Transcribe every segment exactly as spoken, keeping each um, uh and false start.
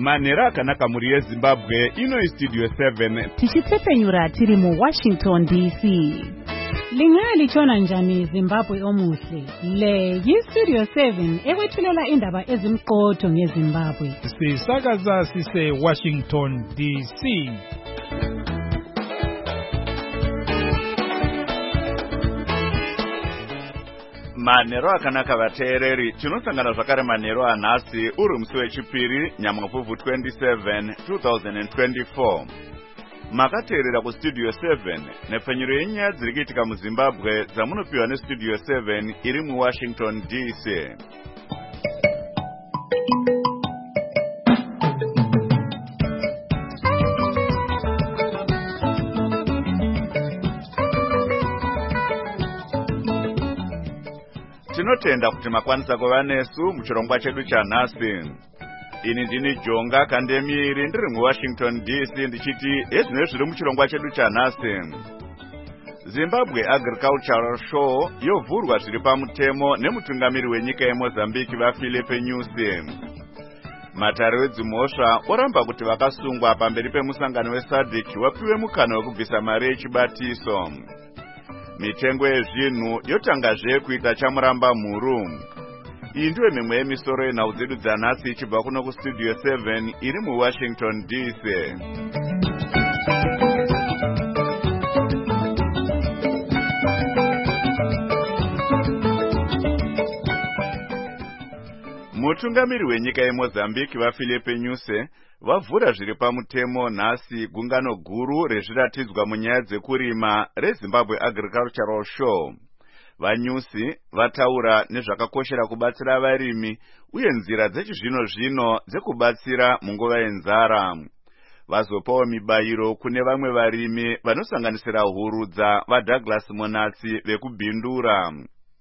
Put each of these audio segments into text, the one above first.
manhero akanaka muri yeZimbabwe. Ino iStudio seven tichitsepenyura tiri mu Washington D C. Lingali chona njani Zimbabwe omuhle. Le yiStudio seven ekwethulela indaba ezimqotho ngeZimbabwe. Sisakaza sise Washington D C. manhero akanaka vateereri. Tinosangana zvakare manhero anhasi uri musi wechipiri Nyamwavhuvhu twenty-seven two thousand twenty-four. Makateerera kuStudio seven nepfenyuro yenyaya dziri kuitika muZimbabwe dzamunopiwa neStudio seven iri muWashington D C. Tinotenda kuti makwanisa kuva nesu muchirongwa chedu chanhasi. Ini ndini Jonga Kandemiri ndiri muWashington D C ndichiti ezvino zviri muchirongwa chedu chanhasi. Zimbabwe Agricultural Show yovhurwa zviri pamutemo nemutungamiri wenyika yeMozambique vaPhilippe Nyusi. Matare wedzimhosva oramba kuti vakasungwa pamberi pemusangano weSADC wapiwe mukana wekubvisa mari yechibatiso. Mitengo yezvinhu yotangazve kuita chamuramba mhuru. Iyi ndiyo mimwe yemisoro yenhau dzedu dzanhasi ichibva kuno kuStudio seven iri muWashington D C. Mutungamiri wenyika yeMozambique vaPhilippe Nyusi vavhura zviri pamutemo nhasi gungano guru rezviratidzwa munyaya dzekurima reZimbabwe Agricultural Show. VaNyusi vataura nezvakakoshera kubatsira varimi uye nzira dzechizvino zvino dzekubatsira munguva yenzara. Vazopawo mibayiro kune vamwe varimi vanosanganisira hurudza vaDouglas Monatsi vekubhindura.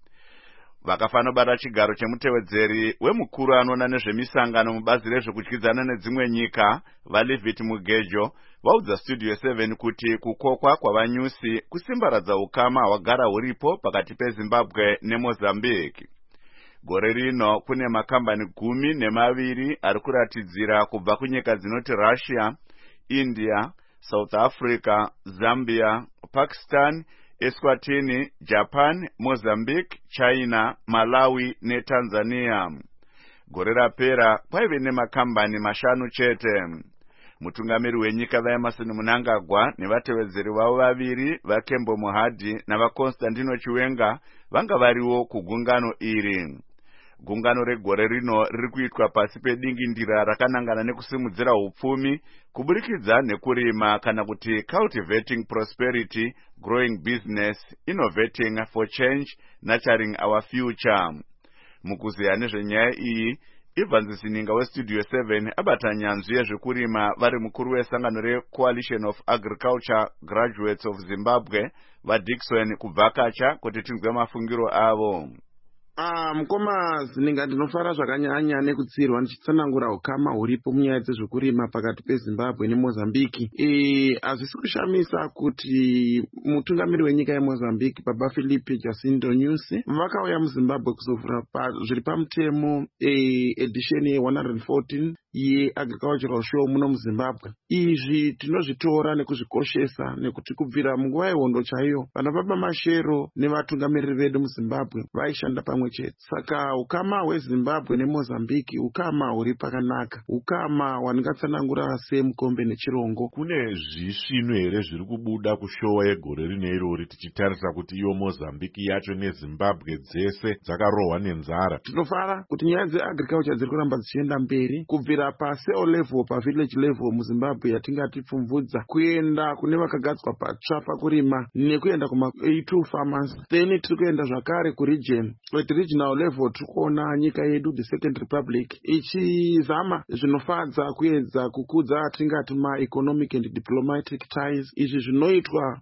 Vakafanobata chigaro chemutevedzeri wemukuru anoona nezvemisangano mubazi rezvekudyidzana nedzimwe nyika vaLevit Mugejo vaudza Studio seven kuti kukokwa kwavanyusi kusimbaradza ukama hwagara huripo pakati peZimbabwe neMozambique. Gore rino kune makambani gumi nemaviri ari kuratidzira kubva kunyika dzinoti Russia, India, South Africa, Zambia, Pakistan, Eswatini, Japan, Mozambique, China, Malawi neTanzania. Gore rapera kwaive nemakambani mashanu chete. Mutungamiri wenyika vaEmerson Mnangagwa nevatevedzeri vavo vaviri vaKembo Muhadhi navaConstantino Chiwenga vanga variwo kugungano iri. Gungano regore rino riri kuitwa pasi pedingindira rakanangana nekusimudzira upfumi kuburikidza nekurima kana kuti cultivating prosperity, growing business, innovating for change, nurturing our future. Mukuziya nezvenyaya iyi, Evans Sininga weStudio seven abata nyanzvi yezvekurima vari mukuru wesangano reCoalition of Agriculture Graduates of Zimbabwe vaDickson kubvakacha kuti tinzwe mafungiro avo. Ah, mukoma Zininga ndinofara zvakanyanya nekutsirwa ndichitsanangura ukama huripo munyaya dzezvekurima pakati peZimbabwe neMozambique. Eh, hazvisi kushamisa kuti mutungamiri wenyika yeMozambique Baba Philippe Jacinto Nyusi vakauya muZimbabwe kuzovhura pa, zviri pamutemo eh, edition ye one hundred fourteen yeAgricultural Show muno muZimbabwe. Izvi tinozvitora nekuzvikoshesa nekuti kubvira munguva yehondo chaiyo vana baba Mashero nevatungamiriri vedu muZimbabwe vaishanda pamwe chete. Saka ukama hweZimbabwe neMozambique ukama huri pakanaka, ukama hwandingatsanangura semukombe nechirongo. Kune zvisvino here zviri kubuda kushowa yegore rino irori tichitarisa kuti iyo Mozambique yacho neZimbabwe dzese dzakarohwa nenzara? Tinofara kuti nyaya dzeagriculture dziri kuramba dzichienda mberi kubvira paseo level pavillage level muZimbabwe yatingati pfumvudza kuenda kune vakagadzwa patsva pakurima nekuenda kuma A two farmers, then tiri kuenda zvakare kuregion. At regional level tiri kuona nyika yedu the Second Republic ichizama zvinofadza kuedza kukudza tingati ma economic and diplomatic ties. Izvi zvinoitwa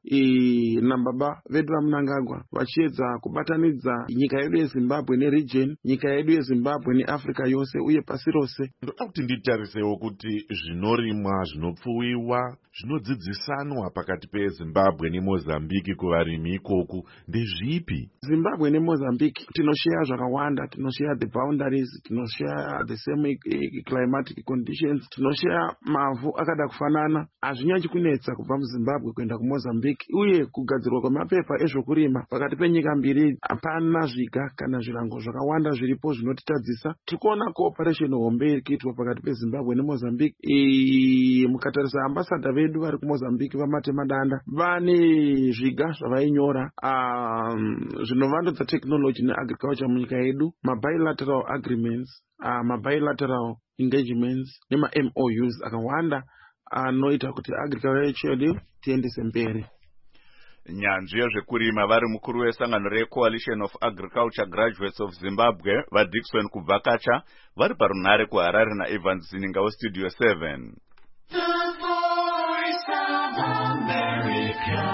nababa vedu vaMnangagwa vachiedza kubatanidza nyika yedu yeZimbabwe neregion, nyika yedu yeZimbabwe neAfrica yose uye pasi rose. Ndoda kuti nditarisewo kuti zvinorimwa, zvinopfuwiwa, zvinodzidzisanwa pakati peZimbabwe neMozambique kuvarimi ikoku ndezvipi? Zimbabwe neMozambique tinoshare zvakawanda, tinoshare the boundaries, tinoshare the same climatic conditions, tinoshare mavhu akada kufanana. Hazvinyanyi kunetsa kubva muZimbabwe kuenda kuMozambique, uye kugadzirwa kwemapepa ezvokurima pakati penyika mbiri hapana zviga kana zvirango zvakawanda zviripo zvinotitadzisa. Tikuona cooperation hombe iri kuitwa pakati peZimbabwe neMozambique. E, mukatarisa ambassador vedu vari kuMozambique vamatema danda vane zviga zvavainyora um, zvinovandudza technology neagriculture munyika yedu, mabilateral agreements, uh, mabilateral engagements nema-M O Us akawanda anoita kuti agriculture yedu tiendese mberi. Nyanzvi yezvekurima vari mukuru wesangano reCoalition of Agriculture Graduates of Zimbabwe vaDickson Kubvakacha vari parunhare kuHarare naEvans Zininga weStudio seven. The Voice of America,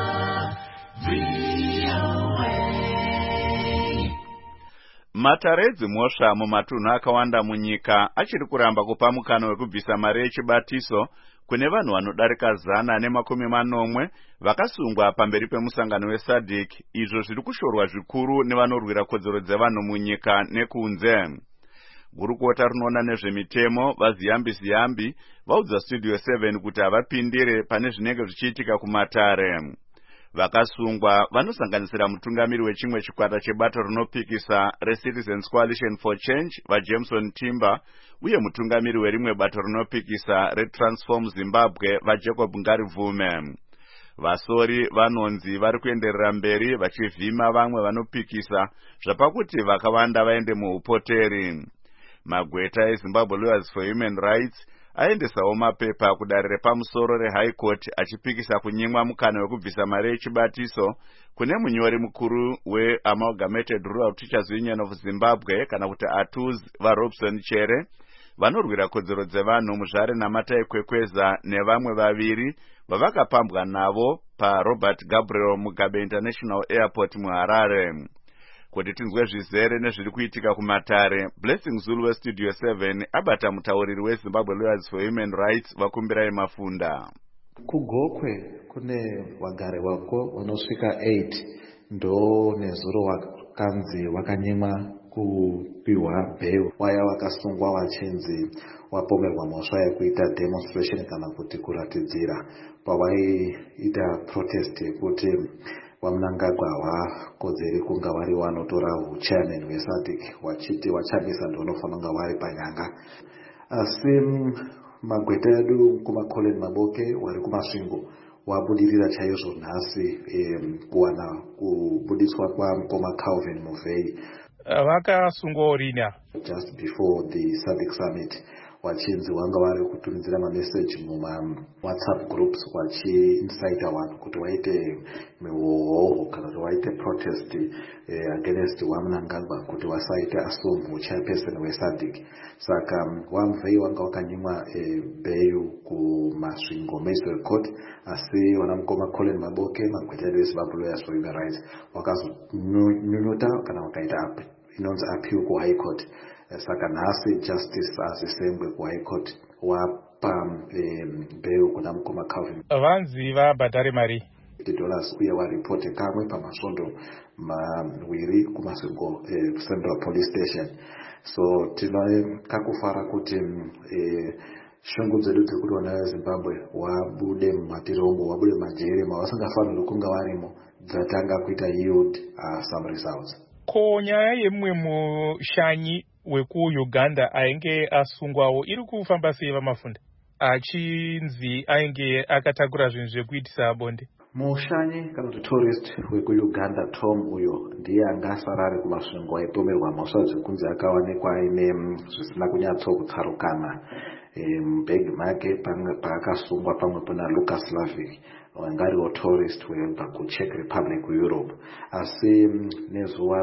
V O A. Mataredzi mhosva mumatunhu akawanda munyika achiri kuramba kupa mukana wekubvisa mari yechibatiso kune vanhu vanodarika zana nemakumi manomwe vakasungwa pamberi pemusangano weSADC, izvo zviri kushorwa zvikuru nevanorwira kodzero dzevanhu munyika nekunze. Gurukota rinoona nezvemitemo vaZiyambi Ziyambi vaudza Studio seven kuti havapindire pane zvinenge zvichiitika kumatare. Vakasungwa vanosanganisira mutungamiri wechimwe chikwata chebato rinopikisa reCitizens Coalition for Change vaJameson Timber uye mutungamiri werimwe bato rinopikisa reTransform Zimbabwe vaJacob Ngarivume. Vasori vanonzi vari kuenderera mberi vachivhima vamwe vanopikisa zvapakuti vakawanda vaende muupoteri. Magweta eZimbabwe Lawyers for Human Rights aendesawo mapepa kudare repamusoro reHigh Court achipikisa kunyimwa mukana wekubvisa mari yechibatiso kune munyori mukuru weAmalgamated Rural Teachers Union of Zimbabwe kana kuti A T U Z vaRobson Chere vanorwira kodzero dzevanhu muzvare naMatai Kwekweza nevamwe vaviri vavakapambwa navo paRobert Gabriel Mugabe International Airport muHarare. Kuti tinzwe zvizere nezviri kuitika kumatare, Blessing Zulu weStudio seven abata mutauriri weZimbabwe Lawyers for Human Rights Vakumbirai Mafunda. Kugokwe kune wagare wako vanosvika eight ndo nezuro wakanzi wakanyimwa kupiwa bheil waya wakasungwa wachinzi wapomerwa mhosva yekuita demonstration kana kuti kuratidzira pavaiita protest yekuti Wamunangagwa vakodzeri kunga vari vanotora uchairman weSADC wachiti wachamisa ndonofanira kunga vari panyanga. Asi magweta edu kumaColin Maboke wari kumasvingo wabudirira chaizvo nhasi kuwana kubudiswa kwamukoma Calvin Muvhei. Vakasungwa rini? Just before the SADC summit wachinzi wanga vari kutumidzira mameseji muma WhatsApp groups wachiincita vanhu kuti waite mihoho kana kuti waite protest eh, against Wamunangagwa kuti wasaite asumbu chairperson weSADC. Saka Wamuvhei wanga wakanyimwa eh, bheil kumasvingo Magistrate Court, asi wanamukoma Colin Maboke magweta edu eZimbabwe Lawyers for Human Rights wakazonyunyuta kana wakaita inonzi appeal kuHigh Court. Saka nhasi justice azisembwe kuHigh Court wapa bheil kuna mukoma Calvin. Vanzi vabhadhare mari dollars uye waripote kamwe pamasvondo mawiri kumasvingo eh, Central Police Station. So tinokakufara kuti eh, shungu dzedu dzekuti vana veZimbabwe wabude mumatirombo wabude majere mavasingafaniri kunga varimo dzatanga kuita yield uh, some results. Ko nyaya yemumwe mushanyi wekuUganda ainge asungwawo iri kufamba sei Vamafunda? Achinzi ainge akatakura zvinhu zvekuitisa bonde. Mushanyi kana kuti tourist wekuUganda Tom uyo ndiye anga asara ari kumasvingo aipomerwa mhosva dzekunzi akawanikwa aine zvisina kunyatso kutsarukana mubhegi make paakasungwa pamwe pana Lucas Slavic wanga ariwo tourist webva kuCzech Republic kuEurope. Asi nezuva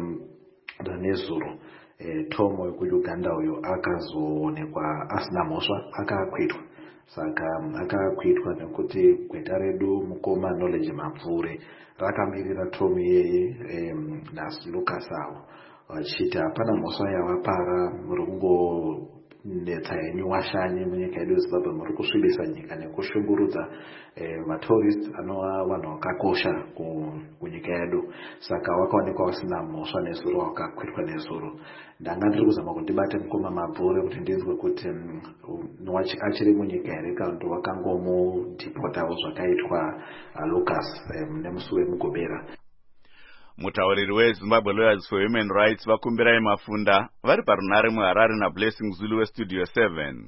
renezuro E, Tom wekuUganda uyo akazoonekwa asina mhosva akakwitwa. Saka akakwitwa nekuti gweta redu mukoma Knowledge Mapfure rakamirira Tom iyeye e, naSi Lucas avo vachiti hapana mhosva yavapara rungo netsa yenyu washanyi munyika yedu yezimbabwe muri kusvibisa nyika nekushungurudza vatourist anova vanhu vakakosha kunyika yedu. Saka wakaonekwa usina mhosva nezuro, wakakwirwa nezuro. Ndanga ndiri kuzama kuti ndibate mukoma mabvure kuti ndinzwe kuti achiri munyika here kana kuti wakangomudhipotawo zvakaitwa Lucas nemusi weMugobera. Mutauriri weZimbabwe Lawyers for Human Rights vakumbirai Mafunda vari parunare muHarare naBlessing Zulu weStudio seven.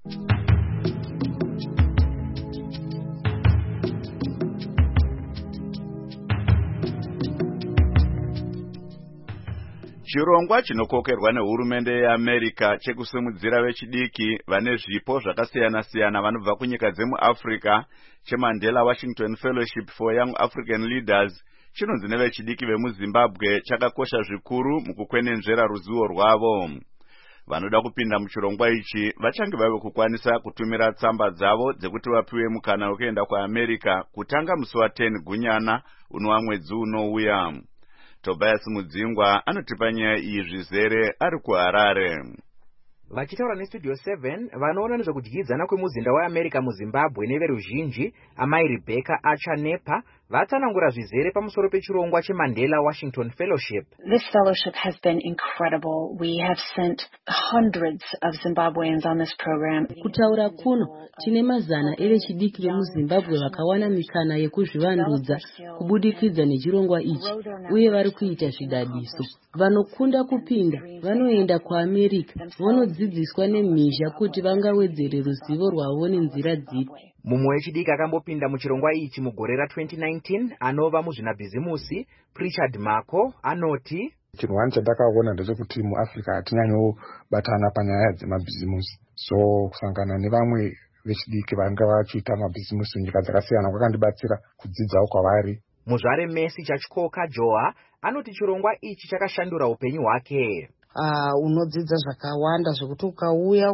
Chirongwa chinokokerwa nehurumende yeAmerica chekusimudzira vechidiki vane zvipo zvakasiyana-siyana vanobva kunyika dzemuAfrica cheMandela Washington Fellowship for Young African Leaders chinonzi nevechidiki vemuZimbabwe chakakosha zvikuru mukukwenenzvera ruzivo rwavo. Vanoda kupinda muchirongwa ichi vachange vave kukwanisa kutumira tsamba dzavo dzekuti vapiwe mukana wekuenda kuAmerica kutanga musi wa ten Gunyana unova mwedzi unouya. Tobias Mudzingwa anotipa nyaya iyi zvizere ari kuHarare. Vachitaura neStudio seven vanoona nezvekudyidzana kwemuzinda weAmerica muZimbabwe neveruzhinji amai Rebecca Achanepa vatsanangura zvizere pamusoro pechirongwa cheMandela Washington Fellowship. This fellowship has been incredible. We have sent hundreds of Zimbabweans on this program. Kutaura kuno tine mazana evechidiki vemuZimbabwe vakawana mikana yekuzvivandudza kubudikidza nechirongwa ichi uye vari kuita zvidadiso. Vanokunda kupinda vanoenda kuAmerica vanodzidziswa nemhizha kuti vangawedzere ruzivo rwavo nenzira dzipi. Mumwe wechidiki akambopinda muchirongwa ichi mugore ra twenty nineteen anova muzvinabhizimusi Richard Mako anoti chinhu wani chandakaona ndechekuti muAfrica hatinyanyo batana panyaya dzemabhizimusi, so kusangana nevamwe vechidiki vanga vachiita mabhizimusi munyika dzakasiyana kwakandibatsira kudzidzawo kwavari. Muzvare Messi Chachikoka Joa anoti chirongwa ichi chakashandura upenyu hwake. Uh, unodzidza zvakawanda zvekuti ukauya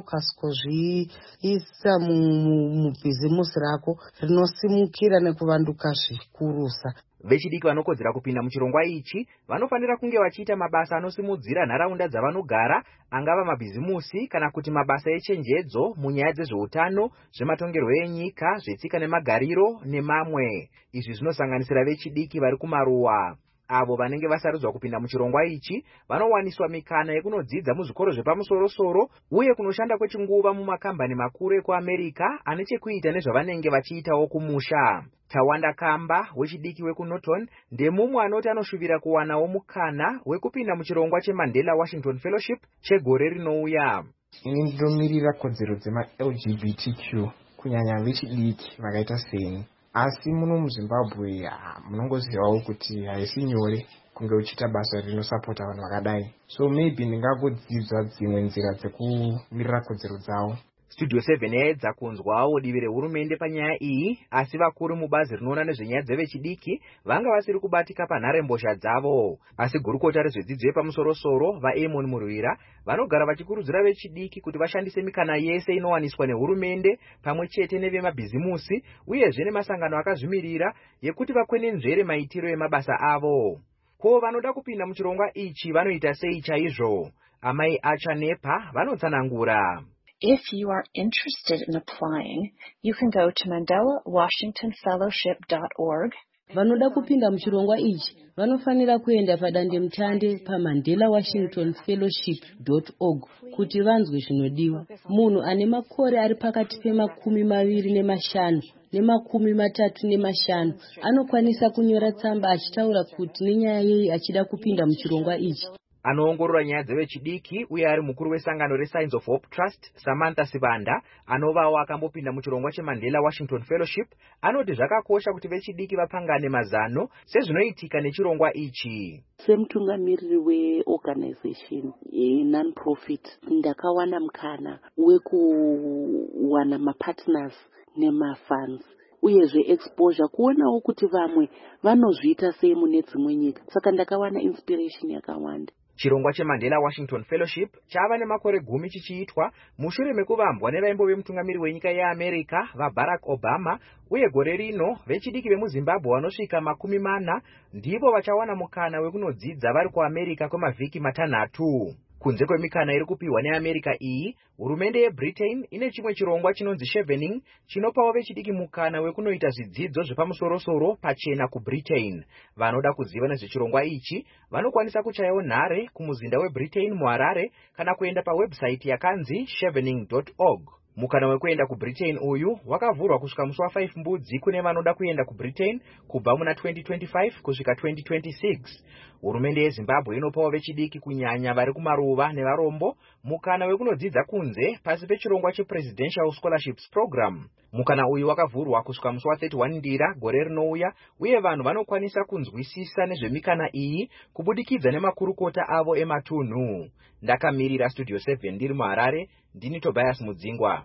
ukaskozviisa mubhizimusi rako rinosimukira nekuvanduka zvikurusa. Vechidiki vanokodzera kupinda muchirongwa ichi vanofanira kunge vachiita mabasa anosimudzira nharaunda dzavanogara, angava mabhizimusi kana kuti mabasa echenjedzo munyaya dzezveutano, zvematongerwo enyika, zvetsika nemagariro nemamwe. Izvi zvinosanganisira vechidiki vari kumaruwa. Avo vanenge vasarudzwa kupinda muchirongwa ichi vanowaniswa mikana yekunodzidza muzvikoro zvepamusoro-soro uye kunoshanda kwechinguva mumakambani makuru ekuAmerica ane chekuita nezvavanenge vachiitawo kumusha. Tawanda Kamba wechidiki wekuNorton ndemumwe anoti anoshuvira kuwanawo mukana wekupinda muchirongwa cheMandela Washington Fellowship chegore rinouya. Ini ndinomirira kodzero dzema L G B T Q kunyanya vechidiki vakaita seni. Asi muno muZimbabwe munongozivawo kuti haisi nyore kunge uchiita basa rinosapota vanhu vakadai. So maybe ndingagodzidza dzimwe nzira dzekumirira kodzero dzavo. Studio seven yaedza kunzwawo divi rehurumende panyaya iyi, asi vakuru mubazi rinoona nezvenyaya dzevechidiki vanga vasiri kubatika panharembozha dzavo. Asi gurukota rezvedzidzo yepamusoro-soro vaEmon Murwira vanogara vachikurudzira vechidiki kuti vashandise mikana yese inowaniswa nehurumende pamwe chete nevemabhizimusi uyezve nemasangano akazvimirira yekuti vakwenenzvere maitiro emabasa avo. Ko vanoda kupinda muchirongwa ichi vanoita sei chaizvo? Amai Achanepa vanotsanangura. If you are interested in applying, you can go to mandela washington fellowship dot org. Vanoda kupinda muchirongwa ichi vanofanira kuenda padandemutande pamandela washington fellowship dot org kuti vanzwe zvinodiwa. Munhu ane makore ari pakati pemakumi maviri nemashanu nemakumi matatu nemashanu anokwanisa kunyora tsamba achitaura kuti nenyaya yei achida kupinda muchirongwa ichi. Anoongorora nyaya dzevechidiki uye ari mukuru wesangano reSigns of Hope Trust Samantha Sibanda anovawo akambopinda muchirongwa cheMandela Washington Fellowship anoti zvakakosha kuti vechidiki vapangane mazano sezvinoitika nechirongwa ichi. Semutungamiriri weorganization non-profit ndakawana mukana wekuwana mapartners nemafunds uyezve exposure kuonawo kuti vamwe vanozviita sei mune dzimwe nyika, saka ndakawana inspiration yakawanda. Chirongwa cheMandela Washington Fellowship chava nemakore gumi chichiitwa mushure mekuvambwa nevaimbo vemutungamiri wenyika yeAmerica vaBarack Obama, uye gore rino vechidiki vemuZimbabwe vanosvika makumi mana ndivo vachawana mukana wekunodzidza vari kuAmerica kwemavhiki matanhatu. Kunze kwemikana iri kupiwa neAmerica iyi, hurumende yeBritain ine chimwe chirongwa chinonzi Chevening chinopawo vechidiki mukana wekunoita zvidzidzo zvepamusoro-soro pachena kuBritain. Vanoda kuziva nezvechirongwa ichi vanokwanisa kuchayawo nhare kumuzinda weBritain muHarare kana kuenda pawebsite yakanzi chevening dot org. Mukana wekuenda kuBritain uyu wakavhurwa kusvika musi wa five mbudzi kune vanoda kuenda kuBritain kubva muna twenty twenty-five kusvika twenty twenty-six. Hurumende yeZimbabwe inopawo vechidiki kunyanya vari kumaruva nevarombo mukana wekunodzidza kunze pasi pechirongwa chePresidential Scholarships Program. Mukana uyu wakavhurwa kusvika musi wa thirty-one Ndira gore rinouya, uye vanhu vanokwanisa kunzwisisa nezvemikana iyi kubudikidza nemakurukota avo ematunhu. Ndakamirira Studio seven ndiri muHarare, ndini Tobias Mudzingwa.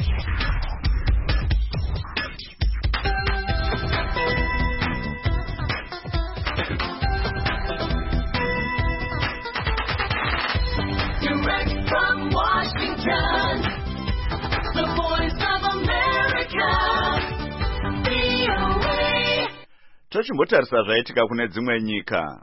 Direct from Washington, the voice of America, V O A. Tochimbotarisa zvaitika kune dzimwe nyika.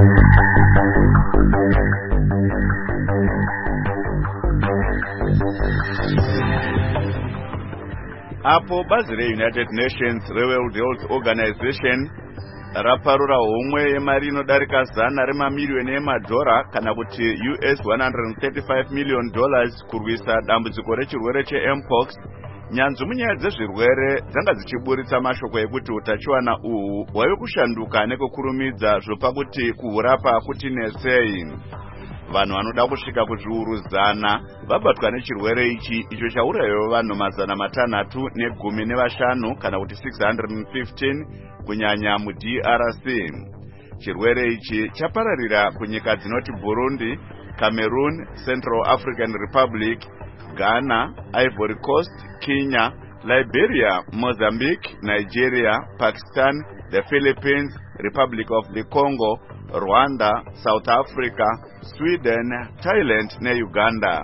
Apo bazi reUnited Nations reWorld Health Organization raparura homwe yemari inodarika zana remamiliyoni emadhora kana kuti U S one hundred thirty-five million dollars kurwisa dambudziko rechirwere cheMpox. Nyanzvu munyaya dzezvirwere dzanga dzichiburitsa mashoko ekuti utachiwana uhu hwave kushanduka nekukurumidza zvopa kuti kuhurapa kuti nesei. Vanhu vanoda kusvika kuzviuru zana vabatwa nechirwere ichi, icho chaurayiwa vanhu mazana matanhatu negumi nevashanu kana kuti six hundred fifteen kunyanya muD R C. Chirwere ichi chapararira kunyika dzinoti Burundi, Cameroon, Central African Republic, Ghana, Ivory Coast, Kenya, Liberia, Mozambique, Nigeria, Pakistan, the Philippines, Republic of the Congo, Rwanda, South Africa, Sweden, Thailand ne Uganda.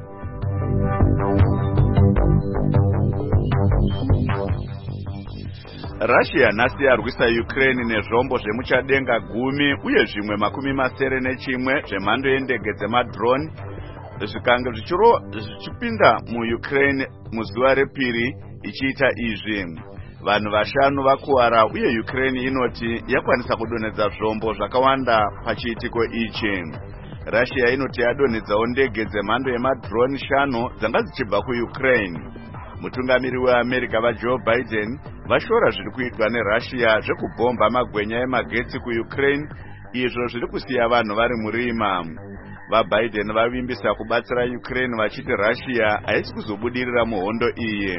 Russia nhasi yarwisa Ukraine nezvombo zvemuchadenga gumi uye zvimwe makumi masere nechimwe zvemhando yendege dzemadrone zvikanga zvichipinda muUkraine muzuva repiri ichiita izvi. Vanhu vashanu vakuwara uye Ukraine inoti yakwanisa kudonedza zvombo zvakawanda pachiitiko ichi. Russia inoti yadonedzawo ndege dzemhando yemadrone shanu dzanga dzichibva kuUkraine. Mutungamiri weAmerica vaJoe Biden vashora zviri kuitwa neRussia zvekubhomba magwenya emagetsi kuUkraine, izvo zviri kusiya vanhu vari murima. VaBiden vavimbisa kubatsira Ukraine vachiti Russia haisi kuzobudirira muhondo iyi.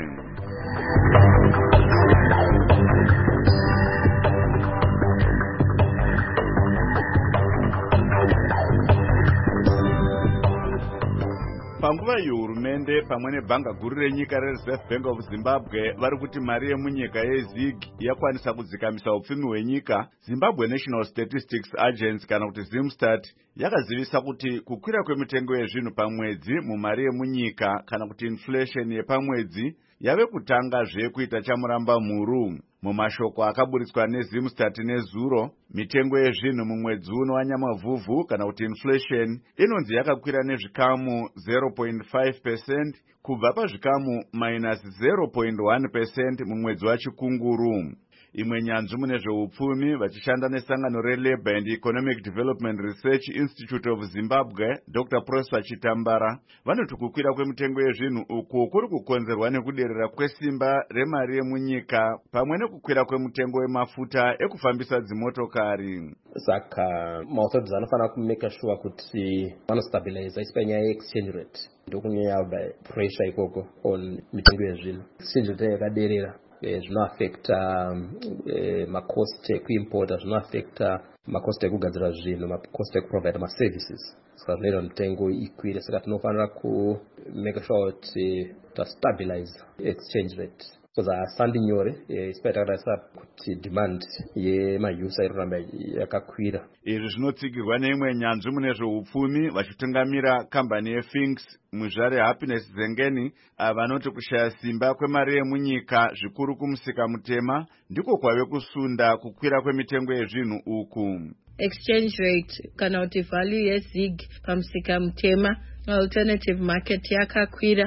Panguva iyi hurumende pamwe nebhanga guru renyika reReserve Bank of Zimbabwe vari kuti mari yemunyika yeZig yakwanisa kudzikamisa upfumi hwenyika. Zimbabwe National Statistics Agency kana kuti Zimstat yakazivisa kuti kukwira kwemitengo yezvinhu pamwedzi mumari yemunyika kana kuti inflation yepamwedzi yave kutanga zvekuita chamuramba mhuru. Mumashoko akaburitswa neZimstat nezuro, mitengo yezvinhu mumwedzi uno wanyamavhuvhu kana kuti inflation inonzi yakakwira nezvikamu zero point five percent kubva pazvikamu minus zero point one percent mumwedzi wachikunguru. Imwe nyanzvu mune zveupfumi vachishanda nesangano reLabour and Economic Development Research Institute of Zimbabwe, Doctor Prosper Chitambara, vanoti kukwira kwemitengo yezvinhu uku kuri kukonzerwa nekuderera kwesimba remari yemunyika pamwe nekukwira kwemitengo wemafuta ekufambisa dzimotokari. Saka maauthorities anofanira kumeka sure kuti vanostabilize isi panyaya yeexchange rate ndokunyanya pressure ikoko on mitengo yezvinhu. Exchange rate yakaderera zvinoaffecta um, macost ekuimporta, zvinoaffecta macost ekugadzira zvinhu, macost ekuprovide maservices. Saka zvinoita mitengo ikwire, saka tinofanira kumake sure kuti tastabilize exchange rate. Because asandi nyore isipai takatarisa kuti demand yemausa iroramba yakakwira. Izvi zvinotsigirwa neimwe nyanzvi mune zveupfumi vachitungamira kambani yeFinks muzvare Happiness Zengeni vanoti kushaya simba kwemari yemunyika zvikuru kumusika mutema ndiko kwave kusunda kukwira kwemitengo yezvinhu uku. exchange rate kana kuti value yezig pamusika mutema. Alternative market yakakwira,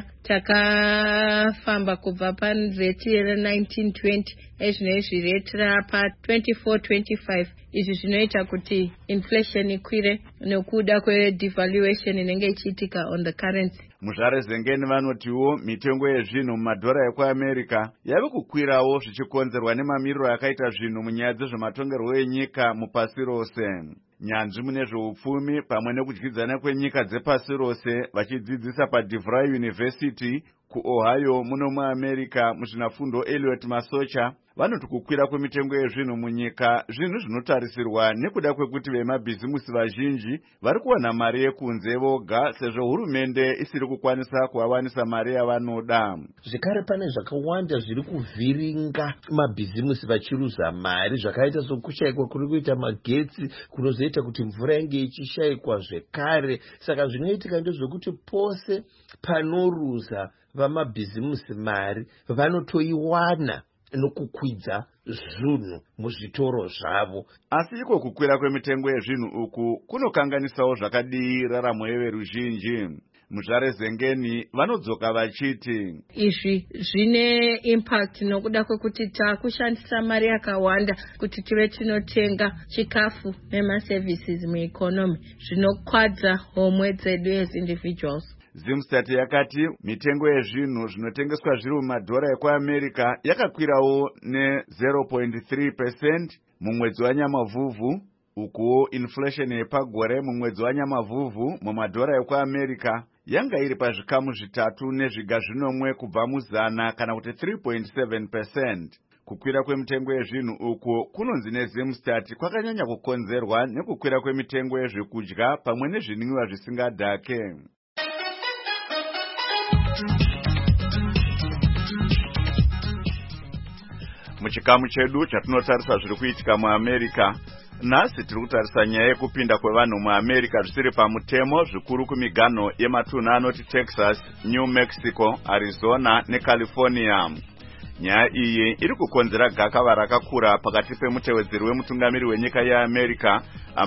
takafamba kubva parate ye19 twenty ezvinezvi rate rapa twenty-four twenty-five. Izvi zvinoita kuti inflation ikwire nekuda kwedevaluation inenge ichiitika on the currency. Muzvare Zengeni vanotiwo mitengo yezvinhu mumadhora ekuAmerica yave kukwirawo zvichikonzerwa nemamiriro akaita zvinhu munyaya dzezvematongerwo enyika mupasi rose. Nyanzvi mune zveupfumi pamwe nekudyidzana kwenyika dzepasi rose vachidzidzisa paDeVry University kuOhio muno muAmerica muzvinafundo Elliot Masocha vanoti kukwira kwemitengo yezvinhu munyika zvinhu zvinotarisirwa nekuda kwekuti vemabhizimusi vazhinji vari kuwana mari yekunze voga sezvo hurumende isiri kukwanisa kuvawanisa mari yavanoda. Zvekare pane zvakawanda zviri kuvhiringa mabhizimusi vachiruza mari, zvakaita sokushayikwa kuri kuita magetsi kunozoita kuti mvura inge ichishayikwa zvekare. Saka zvinoitika ndezvekuti pose panoruza vamabhizimusi mari vanotoiwana nokukwidza zvinhu muzvitoro zvavo. Asi iko kukwira kwemitengo yezvinhu uku kunokanganisawo zvakadii raramo yeveruzhinji. Muzvare Zengeni vanodzoka vachiti izvi zvine impact nokuda kwekuti takushandisa mari yakawanda kuti tive tinotenga chikafu nemaservices mueconomy zvinokwadza homwe dzedu as individuals. Zimstat yakati mitengo yezvinhu zvinotengeswa zviri mumadhora ekuAmerica yakakwirawo ne zero point three percent mumwedzi waNyamavhuvhu, ukuwo inflation yepagore mumwedzi waNyamavhuvhu mumadhora ekuAmerica yanga iri pazvikamu zvitatu nezviga zvinomwe kubva muzana kana kuti three point seven percent. Kukwira kwemitengo yezvinhu uku kunonzi neZimstat kwakanyanya kukonzerwa nekukwira kwemitengo yezvekudya pamwe nezvinwiwa zvisingadhake. Muchikamu chedu chatinotarisa zviri kuitika muAmerica, nhasi tiri kutarisa nyaya yekupinda kwevanhu muAmerica zvisiri pamutemo zvikuru kumiganho yematunhu anoti Texas, New Mexico, Arizona neCalifornia. Nyaya iyi iri kukonzera gakava rakakura pakati pemutevedzeri wemutungamiri wenyika yeAmerica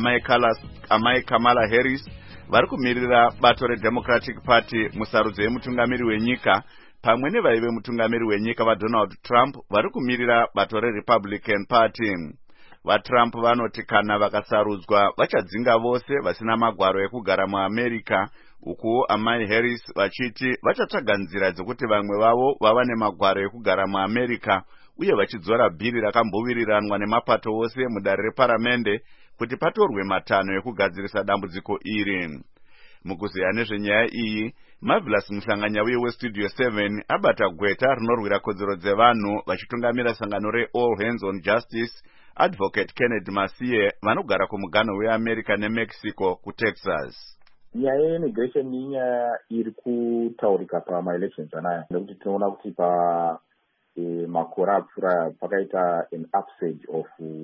amai Kamala Harris vari kumirira bato reDemocratic Party musarudzo yemutungamiri wenyika pamwe nevaive mutungamiri wenyika vaDonald Trump vari kumirira bato reRepublican Party. VaTrump vanoti kana vakasarudzwa vachadzinga vose vasina magwaro ekugara muAmerica, uku amai Harris vachiti vachatsvaga nzira dzekuti vamwe vavo vava nemagwaro ekugara muAmerica uye vachidzora bhiri rakamboviriranwa nemapato ose mudare reparamende kuti patorwe matanho ekugadzirisa dambudziko iri. Mukuzeya nezvenyaya iyi, Marvelous Muhlanganyauye weStudio seven abata gweta rinorwira kodzero dzevanhu vachitungamira sangano reAll Hands on Justice, Advocate Kennedy Masie vanogara kumuganho weAmerica neMexico kuTexas. Nyaya ye'immigration inyaya iri kutaurika pama-elections anaya nekuti tinoona kuti pa e, makore apfuura pakaita an upsurge of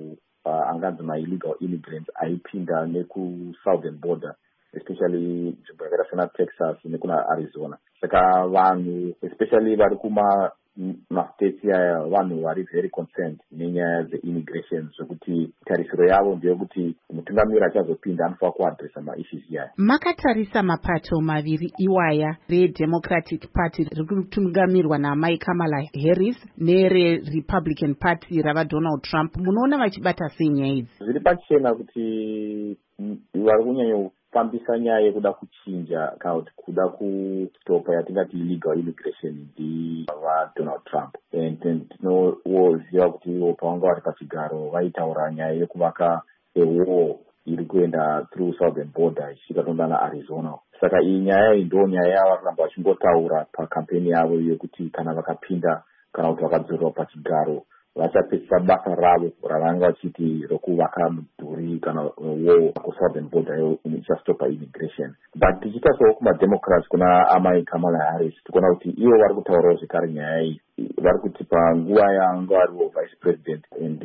uh, anganzi ma-illegal immigrants aipinda neku-southern border, especially nzvimbo yakaita sena Texas nekuna Arizona. Saka vanhu especially vari kuma mastates aya vanhu vari very concerned nenyaya dze-immigration zvekuti tarisiro yavo ndeyekuti mutungamiri achazopinda anofanira kuadresa maissues iyaya. Makatarisa mapato maviri iwaya reDemocratic Party riri kutungamirwa naamai Kamala Harris nereRepublican Party ravaDonald Trump, munoona vachibata sei nyaya idzi? Zviri pachena kuti vari kunyanya fambisa nyaya yekuda kuchinja kana kuti kuda kustopa yatingati illegal immigration ndivaDonald Trump. And tinoziva kuti ivo pavanga vari pachigaro vaitaura nyaya yekuvaka ewall iri kuenda through southern border ichika tonda naArizona. Saka iyi nyaya iyi ndo nyaya yavaramba vachingotaura pakampeni yavo yekuti kana vakapinda kana kuti vakadzorerwa pachigaro vachapedzisa basa ravo ravanga vachiti rokuvaka mudhuri kana wall kusouthern border ichastopa immigration. But tichitasawo kumademocrats kuna amai Kamala Harris tikuona kuti ivo vari kutaurawo zvekare nyaya iyi. Vari kuti panguva yanga variwo vice president and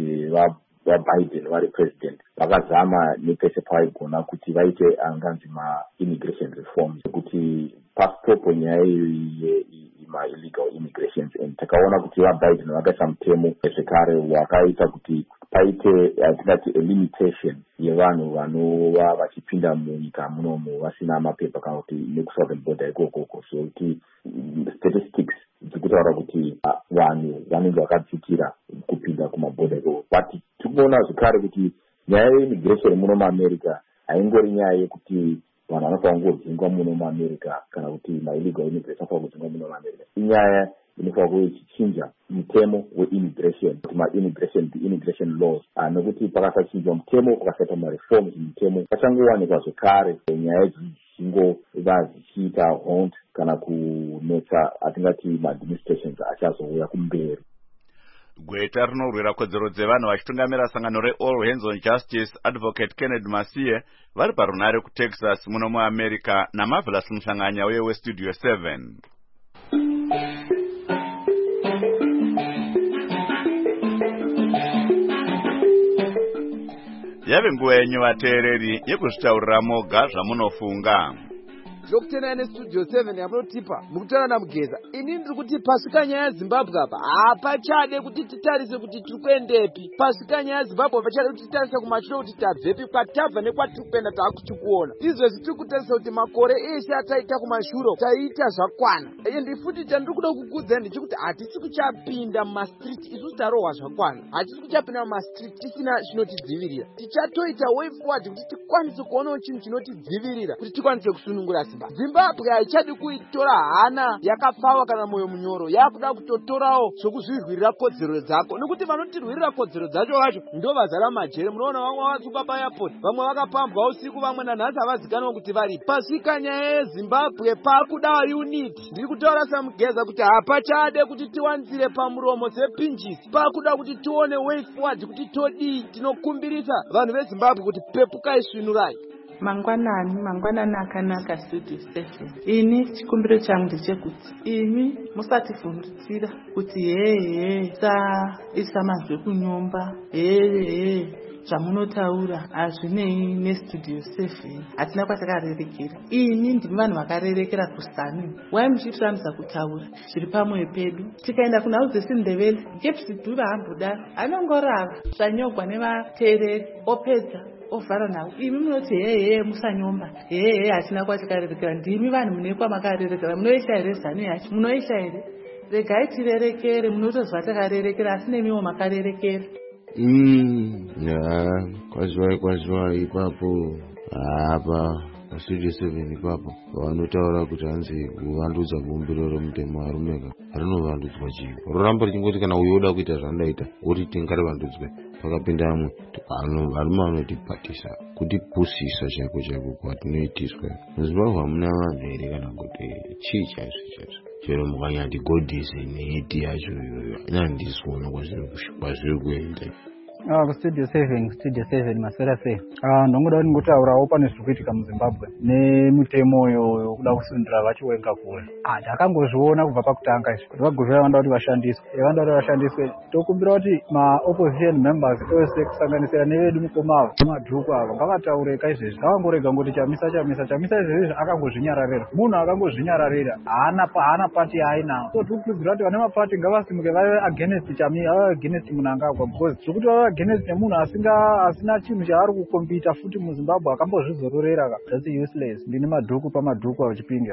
vaBiden vari president vakazama nepese pavaigona kuti vaite anganzi ma-immigration reforms kuti pastopo nyaya iyo ma-illegal immigrations. And takaona kuti vaBiden vakaisa mutemo zvekare wakaita kuti paite atingati limitation yevanhu vanova vachipinda munyika munomu vasina mapepa kana kuti nekusouthern border ikokoko. So kuti statistics dzikutaura kuti vanhu vanenge vakadzikira kupinda kumabhodha ikoko. But tikuona zvekare kuti nyaya yeimmigration muno muamerica haingori nyaya yekuti vanhu vanofanira kungodzingwa muno muamerica kana kuti maillegal immigrants vanofanira kudzingwa muno muamerica. Inyaya inofanira kuve ichichinja mutemo weimmigration, kuti maimmigration immigration laws, nekuti pakasachinjwa mutemo, pakasaita mareforms mutemo, pachangowanikwa zvekare nyaya dzingova dzichiita haunt kana kunetsa atingati maadministrations achazouya kumberi. Gweta rinorwira kodzero dzevanhu vachitungamira sangano reAll Hands on Justice Advocate Kennedy Masiye vari parunare kuTexas muno muamerica naMarvelous Muhlanganya uye weStudio seven. Yave nguva yenyu vateereri yekuzvitaurira moga zvamunofunga. Dokutena ene Studio seven yamunotipa mukutaura namugeza. Ini ndiri kuti pasvika nyaya yaZimbabwe apa hapachade kuti titarise kuti tiri kuendepi. Pasvika nyaya yaZimbabwe hapachade kuti titarise kumashure kuti tabvepi, kwatabva nekwatiri kuenda taakuchikuona. Izvezvi tiri kutarisa kuti makore eshe ataita kumashure taita zvakwana. Ende futi chandiri kuda kukuudzai ndechekuti hatisi kuchapinda mumastriti isusu tarohwa zvakwana. Hatisi kuchapinda mumastriti tisina chinotidzivirira. Tichatoita way forward kuti tikwanise kuonawo chinhu chinotidzivirira kuti tikwanise kusunungura Zimbabwe. Zimbabwe haichadi kuitora hana yakapfawa kana moyo munyoro, yakuda kutotorawo zvokuzvirwirira kodzero dzako, nekuti vanotirwirira kodzero dzacho vacho ndo vazara majere. Munoona vamwe vatsungwa paAirport, vamwe vakapambwa usiku, vamwe nanhasi havazikanwa kuti vari. Pasvika nyaya yeZimbabwe pakuda unity. Ndiri kutaura samugeza kuti hapachade kuti tiwanzire pamuromo sepinjisi, pakuda kuti tione way forward kuti todii. Tinokumbirisa vanhu veZimbabwe kuti pepukai svinurai. Mangwanani, mangwanani akanaka Studio seven. Ini chikumbiro changu ndechekuti imi musativhundutsira kuti hehe saisa mazwi kunyumba, hehe zvamunotaura hazvinei neStudio seven. Hatina kwatakarerekera. Ini ndimi vanhu vakarerekera kusani. Wai muchitiramidza kutaura zviri pamwoyo pedu. Tikaenda kuna udzesindevele ngepsidhura hambudaro anongorava zvanyogwa nevateereri opedza ovhara nawo. Imi munoti hehe musanyomba, hehe hatina kwatikarerekera. Ndimi vanhu mune kwamakarerekera. Munoisha here zani yacho? Munoisha here? Regai tirerekere. Munotozva takarerekera asi nemiwo makarerekera. Mm, ya, kwazwai kwazwai ipapo apa paStudio seven ipapo vanotaura kuti hanzi kuvandudza bumbiro romutemo harumeka rinovandudzwa chii. Roramba richingoti kana uyo uda kuita zvandaita woti tingarivandudzwe. Pakapinda amwe varume vanotipatisa kutipusisa chaiko chaiko kwatinoitiswa. MuZimbabwe hamuna vanhu here kana kuti chii chaizvo chaizvo. Chero mukanyati godisi neiti yacho iyoyo inandisikuona kwazviri kuenda. Ah, kuStudio seven, Studio seven masera sei. Ah, ndongoda kuti ngotaurawo pane zviri kuitika muZimbabwe nemutemo uyo kuda kusundira vachiwenga kure. Ah, takangozviona kubva pakutanga izvo. Kuti vagozvira vanoda kuti vashandiswe. Vanoda kuti vashandiswe. Tokumbira kuti ma-opposition members ose kusanganisira nevedu mukomavo madhuku avo ngavataureka izvezvi. Ngavangorega ngoti chamisa chamisa chamisa izvezvi akangozvinyararira. Munhu akangozvinyararira haana haana pati yaainawo. So tikukurudzira kuti vane mapati ngavasimuke vave against chami, vave against munhu angagwa because zvokuti vave against nemunhu asinga asina chinhu chaari kukombita futi muZimbabwe akambozvizororera ka. That's useless. Ndine madhuku pamadhuku achipinda.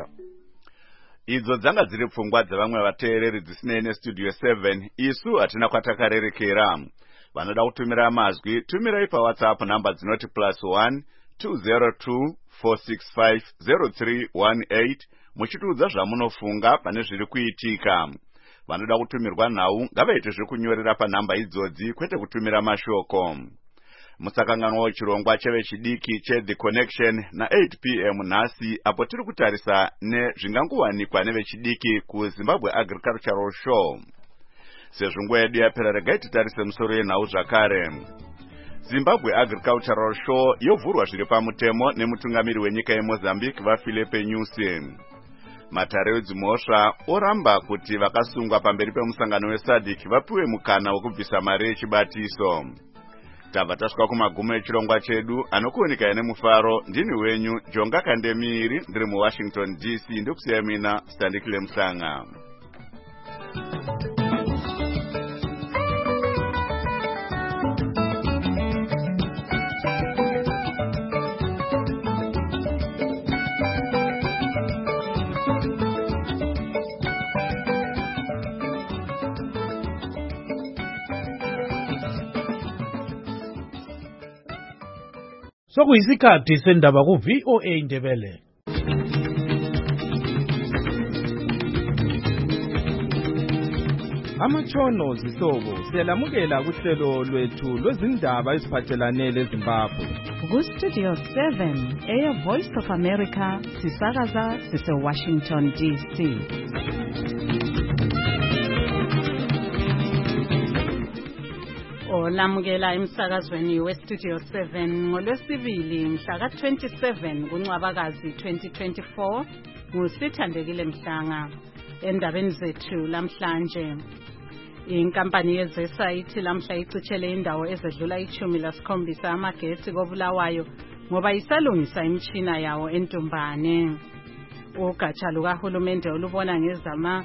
Idzo dzanga dziri pfungwa dzevamwe vateereri dzisinei neStudio seven. Isu hatina kwatakarerekera. Vanoda kutumira mazwi, tumirai paWhatsApp namba dzinoti plus one two zero two four six five zero three one eight muchitiudza zvamunofunga pane zviri kuitika. Vanoda kutumirwa nhau ngavaite zvekunyorera panhamba idzodzi kwete kutumira mashoko. Musakanganwa chirongwa chevechidiki cheThe Connection na eight p m nhasi apo tiri kutarisa nezvingangowanikwa nevechidiki kuZimbabwe Agricultural Show. Sezvo nguva yedu yapera, regai titarise musoro yenhau zvakare. Zimbabwe Agricultural Show yovhurwa zviri pamutemo nemutungamiri wenyika yeMozambique vaPhilippe Nyusi. Matare wedzimhosva oramba kuti vakasungwa pamberi pemusangano weSADC vapiwe mukana wekubvisa mari yechibatiso. Tabva tasvika kumagumo echirongwa chedu, anokuoneka nemufaro. Ndini wenyu Jonga Kandemiri, ndiri muWashington D C. Ndikusiya mina Standikile Mhlanga. Sokuyisikhathi sendaba ku V O A Indebele. Amatshono zihlobo siyalamukela kuhlelo lwethu lwezindaba eziphathelane leZimbabwe. Ku-Studio seven, Air Voice of America, sisakaza sise-Washington D C. Olamukela emsakazweni we-Studio seven ngolwesibili mhla ka-twenty-seven kuNcwabakazi twenty twenty-four nguSithandekile Mhlanga. Endabeni zethu lamhlanje, inkampani yezesa ithi lamhla icitshele indawo ezedlula ichumi lasikhombisa amagetsi koBulawayo ngoba isalungisa imishina yawo entumbane. Ugatsha lukahulumende olubona ngezama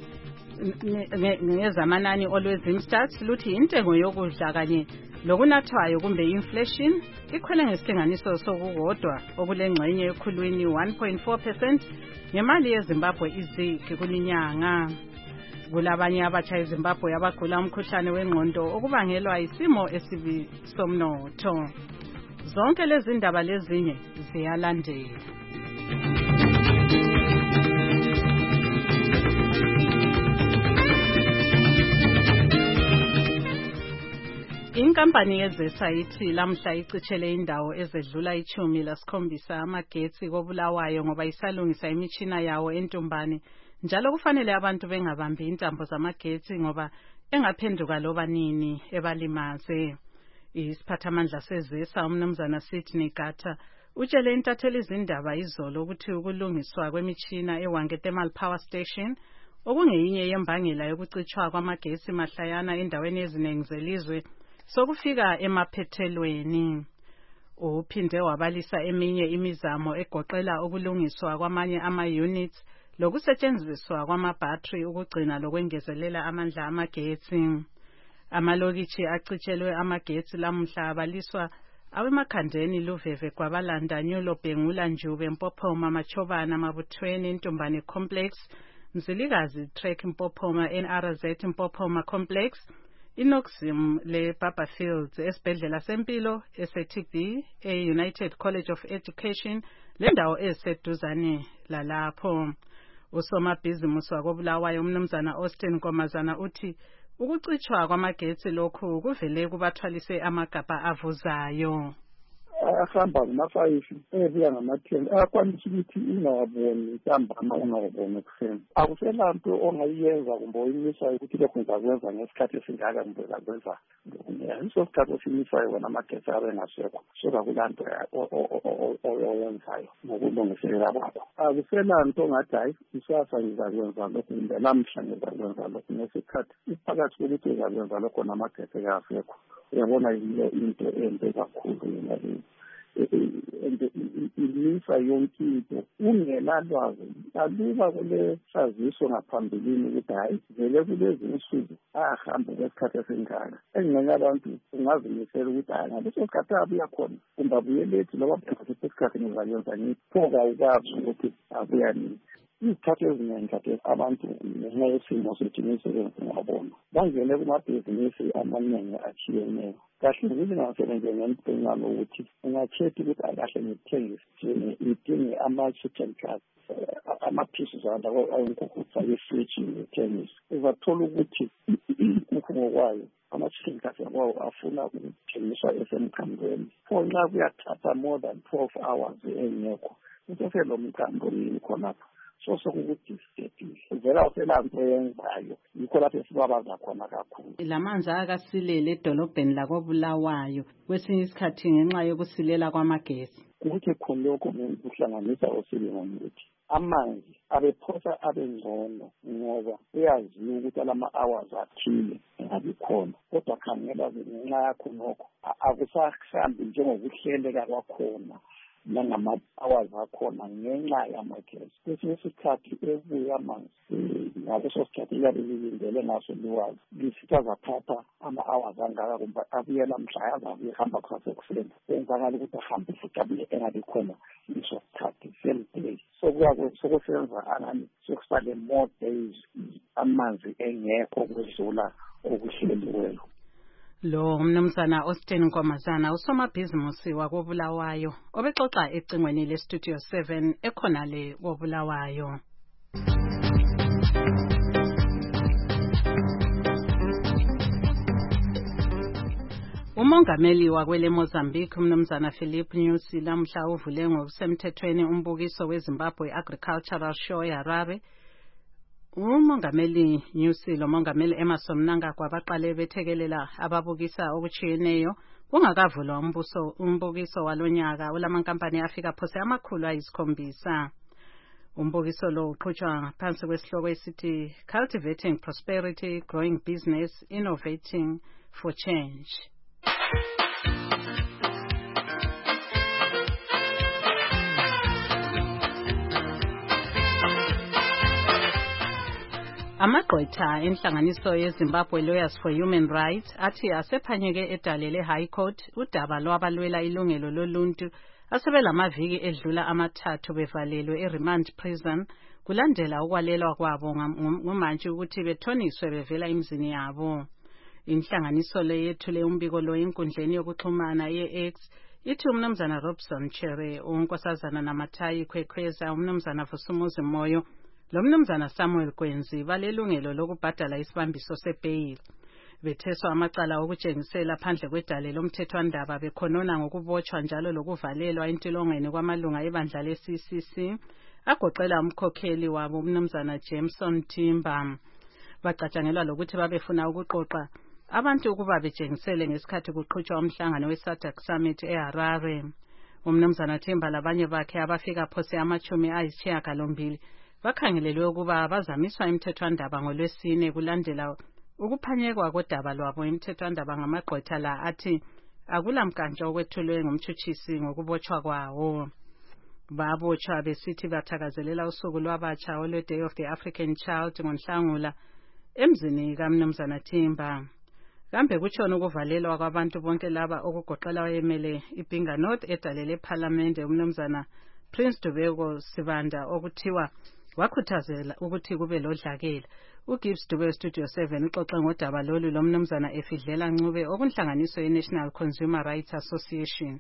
ngezamanani olwezimstats luthi intengo yokudla kanye lokunathwayo kumbe inflation ikhwele ngesilinganiso sokukodwa okulengxenye ekhulwini one point four percent ngemali yeZimbabwe izigi kulinyanga. Kulabanye abatsha eZimbabwe abagula umkhuhlane wengqondo okubangelwa isimo esibi somnotho. Zonke lezi ndaba lezinye ziyalandela. Inkampani yezesa ithi lamhla icitshele indawo ezedlula ichumi lasikhombisa amagetsi koBulawayo ngoba isalungisa imishina yawo entumbane, njalo kufanele abantu bengabambi intambo zamagetsi ngoba engaphenduka loba nini ebalimaze. Isiphathamandla sezesa umnumzana Sydney Gata utshele intatheli izindaba izolo ukuthi ukulungiswa kwemishina eWange Thermal Power Station okungeyinye yembangela yokucitshwa kwamagetsi mahlayana endaweni eziningi zelizwe sokufika emaphethelweni. Uphinde wabalisa eminye imizamo egoqela ukulungiswa kwamanye ama-units lokusetshenziswa kwama-battery ukugcina lokwengezelela amandla amagetsi. Amalokitshi acitshelwe amagetsi lamhla abaliswa awemakhandeni Luveve Gwabalanda Nyulo Bhengula Njube Mpophoma Machobana Mabuthweni Ntumbane Complex Mzilikazi Trek Mpophoma N R Z Mpophoma Complex Inoxim le Barberfields esibhedlela sempilo ese-T B e-United College of Education lendawo eseduzane lalapho. Usomabhizimusi wakoBulawayo umnumzana Austin Nkomazana uthi ukucitshwa kwamagetsi lokhu kuvele kubathwalise amagabha avuzayo. Ahamba ngamafayifi ebuya ngamatheni akwanisa ukuthi ungawaboni ntambama ungawaboni ekuseni. Akusela nto ongayiyenza kumbe oyimisayo ukuthi lokhu ngizakwenza ngesikhathi esingaka kumbe ngizakwenza yiso sikhathi osimisayo wena amagetsi abe engasekho soka kulanto oyenzayo ngokulungiselela kwakho. Akusela nto ongathi hayi isasa ngizakwenza lokhu kumbe namhla ngizakwenza lokhu ngesikhathi iphakathi kokuthi ngizakwenza lokho namagetsi engasekho. Uyabona yiyo into embi kakhulu yena ilisa yonke into ungelalwazi aluba kule saziso ngaphambilini ukuthi hayi vele kulezi insuku ahamba kwesikhathi esingaka engcenye abantu ungazimisela ukuthi hayi ngaleso sikhathi abuya khona kumbe abuye lethi loba phakathi kwesikhathi ngizakwenza ngiphoka ukwazi ukuthi abuya nini. Izikhathi eziningi kade abantu ngenxa yesimo sethu nemisebenzi ngabona bangene kumabhizinisi amaningi achiyeneyo. Kahle ngithi ngasebenze ngempengano ukuthi ungakhetha ukuthi akahle ngithengise idinge ama-chicken cards ama-pieces alawo ayinkukhu ayefriji ngithengise. Uzathola ukuthi inkukhu ngokwayo ama-chicken cards akwawo afuna ukuthengiswa esemkhandweni for nxa kuyathatha more than twelve hours engekho into selo mkhandlo yini khonapho so sokuthi sithile uvela uselanto yenzayo yikho lapho esibabaza khona kakhulu. Lamanzi akasilele edolobheni lakoBulawayo kwesinye isikhathi ngenxa yokusilela kwamagetsi. Ukuthi khona lokho kuhlanganisa osilimo ukuthi amanzi abephosa abengcono ngoba uyaziwa ukuthi alama hours athile engabi khona kodwa khangela ngenxa yakho nokho akusahambi njengokuhleleka kwakhona nangama-hours akhona ngenxa yamagetsi. Kwesinye isikhathi ebuya amanzi ngaleso sikhathi iyabe lilindele ngaso liwazi lisitha zathatha ama-hours angaka kumbe abuyela mhla azabe ehamba kwasekuseni enzakala ukuthi ahambe futhi abuye engabi khona leso sikhathi same day. Sokusenza anani sokusale more days amanzi engekho kwedlula okuhleliweyo. Lo mnumzana Austin Nkomazana usomabhizimusi wakobulawayo obexoxa ecingweni le Studio seven ekhona le kobulawayo. Umongameli wakwele Mozambique umnumzana Philip Nyusi lamhla uvule ngokusemthethweni umbukiso weZimbabwe Agricultural Show eHarare. Umongameli Nyusi lo mongameli Emerson Mnangagwa baqale bethekelela ababukisa okuchiyeneyo kungakavulwa umbuso umbukiso walonyaka olamankampani afika phose amakhulu ayisikhombisa. Umbukiso lo uqhutshwa phansi kwesihloko esithi Cultivating Prosperity, Growing Business, Innovating for Change. Amagqwetha enhlanganiso yeZimbabwe Lawyers for Human Rights athi asephanyeke edalele High Court udaba lwabalwela ilungelo loluntu asebelamaviki edlula amathathu bevalelwe eRemand Prison kulandela ukwalelwa kwabo ngomantshi ukuthi bethoniswe bevela emzini yabo. Inhlanganiso le yethule umbiko lo enkundleni yokuxhumana ye-X ithi umnumzana Robson Chere unkosazana namathayi Khwekhweza umnumzana Vusumuzi Moyo lo mnumzana Samuel Kwenzi balelungelo lokubhadala isibambiso sebail. Betheswa amacala okutshengisela phandle kwedale lomthethwandaba bekhonona ngokubotshwa njalo lokuvalelwa intilongweni kwamalunga ebandla le-C C C agoqela umkhokheli wabo umnumzana Jameson Timba. Bacatshangelwa lokuthi babefuna ukuqoqa abantu ukuba betshengisele ngesikhathi kuqhutshwa umhlangano we-SADC Summit eHarare. Umnumzana Timba labanye bakhe abafika phose amachumi ayisishiyagalombili bakhangelelwe ukuba bazamiswa imthethwandaba ngolwesine kulandela ukuphanyekwa kodaba lwabo imthethwandaba ngamagqwetha la athi akulamkantsho okwethulwe ngumtshutshisi ngokubotshwa kwawo. Babotshwa besithi bathakazelela usuku lwabatsha olwe Day of the African Child ngoNhlangula emzini kaMnumzana Timba. Kambe kutshona ukuvalelwa kwabantu bonke laba okugoqela oyemele iBinga North edalele eParliament umnumzana Prince Dubeko Sibanda okuthiwa wakhuthazela ukuthi kube lodlakela. uGibbs Dube Studio seven uxoxe ngodaba lolu lomnumzana efidlela Ncube okunhlanganiso yeNational Consumer Rights Association.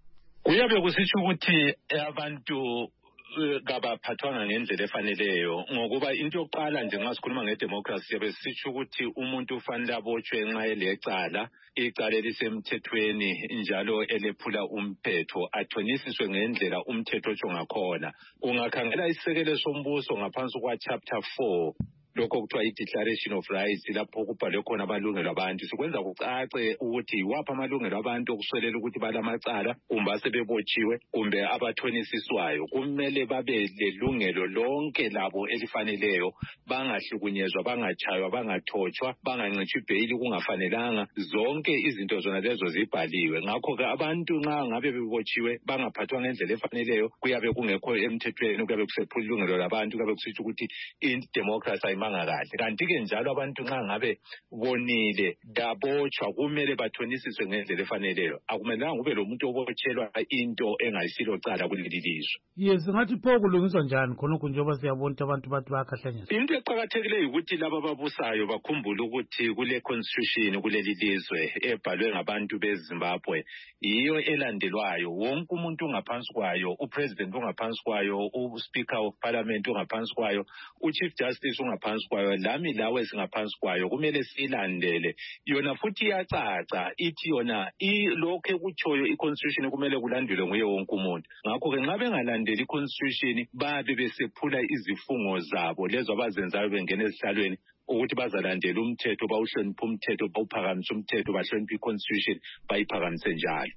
Kuyabe kusitsho ukuthi abantu kabaphathwanga ngendlela efaneleyo ngokuba into yokuqala nje nxa sikhuluma ngedemocracy yabe sitsho ukuthi umuntu ufanele abotshwe nxa elecala icala elisemthethweni njalo elephula umthetho athonisiswe ngendlela umthetho otsho ngakhona. Ungakhangela isisekelo sombuso ngaphansi kwa chapter four lokho kuthiwa i-Declaration of Rights lapho kubhalwe khona amalungelo abantu sikwenza kucace ukuthi iwaphi amalungelo abantu okuswelela ukuthi balamacala kumbe asebebotshiwe kumbe abathonisiswayo kumele babe lelungelo lonke labo elifaneleyo bangahlukunyezwa bangachaywa bangathotshwa bangancitshwa ibhayili kungafanelanga zonke izinto zona lezo zibhaliwe. Ngakho ke abantu nxa ngabe bebotshiwe bangaphathwa ngendlela efaneleyo kuyabe kungekho emthethweni kuyabe kusephula ilungelo labantu kuyabe kusitsho ukuthi i-democracy kahle. Kanti-ke njalo abantu nxa ngabe bonile dabotshwa kumele bathonisiswe ngendlela efaneleyo. Akumelanga kube lomuntu obotshelwa into engayisilo cala kuleli lizwe. Yes, ngathi pho kulungiswa njani khonokho njengoba siyabona abantu bathi bayakhahlanyezwa. Into eqakathekileyo ukuthi laba ababusayo bakhumbule ukuthi kule constitution kuleli lizwe ebhalwe ngabantu beZimbabwe yiyo elandelwayo. Wonke umuntu ungaphansi kwayo, upresident ungaphansi kwayo, uspeaker of parliament ungaphansi kwayo, uchief justice ungaphansi kwayo, lami lawe singaphansi kwayo kumele silandele. Yona futhi iyacaca ithi yona ilokho ekutshoyo iconstitution kumele kulandelwe nguye wonke umuntu. Ngakho ke nxa bengalandeli iconstitution babe besephula izifungo zabo lezo abazenzayo bengena ezihlalweni ukuthi bazalandela umthetho bawuhlonipha umthetho bawuphakamise umthetho bahlonipha iconstitution bayiphakamise njalo.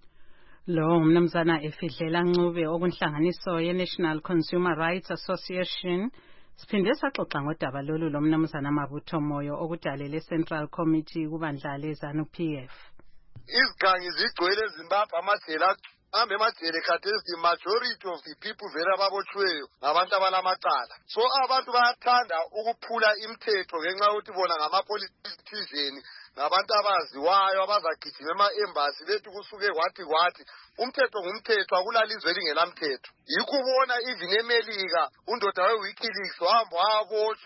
Lo mnumzana efidlela Ncube okunhlanganiso ye-National Consumer Rights Association. Siphinde saxoxa ngodaba lolu lomnumzana Mabutho Moyo okudalele Central Committee kubandla leZANU P F. Izigangi zigcwele eZimbabwe amajele ambe amajele khathesi the majority of the people vele ababotshiweyo ngabantu abalamacala. So abantu bayathanda ukuphula imithetho ngenxa yokuthi bona ngama-politician ngabantu abaziwayo abazagijima ema-embassy bethi kusuke kwathi kwathi umthetho ngumthetho akulalizwe elingelamthetho. Yikho ubona even eMelika undoda we-WikiLeaks wahamba wabotshwa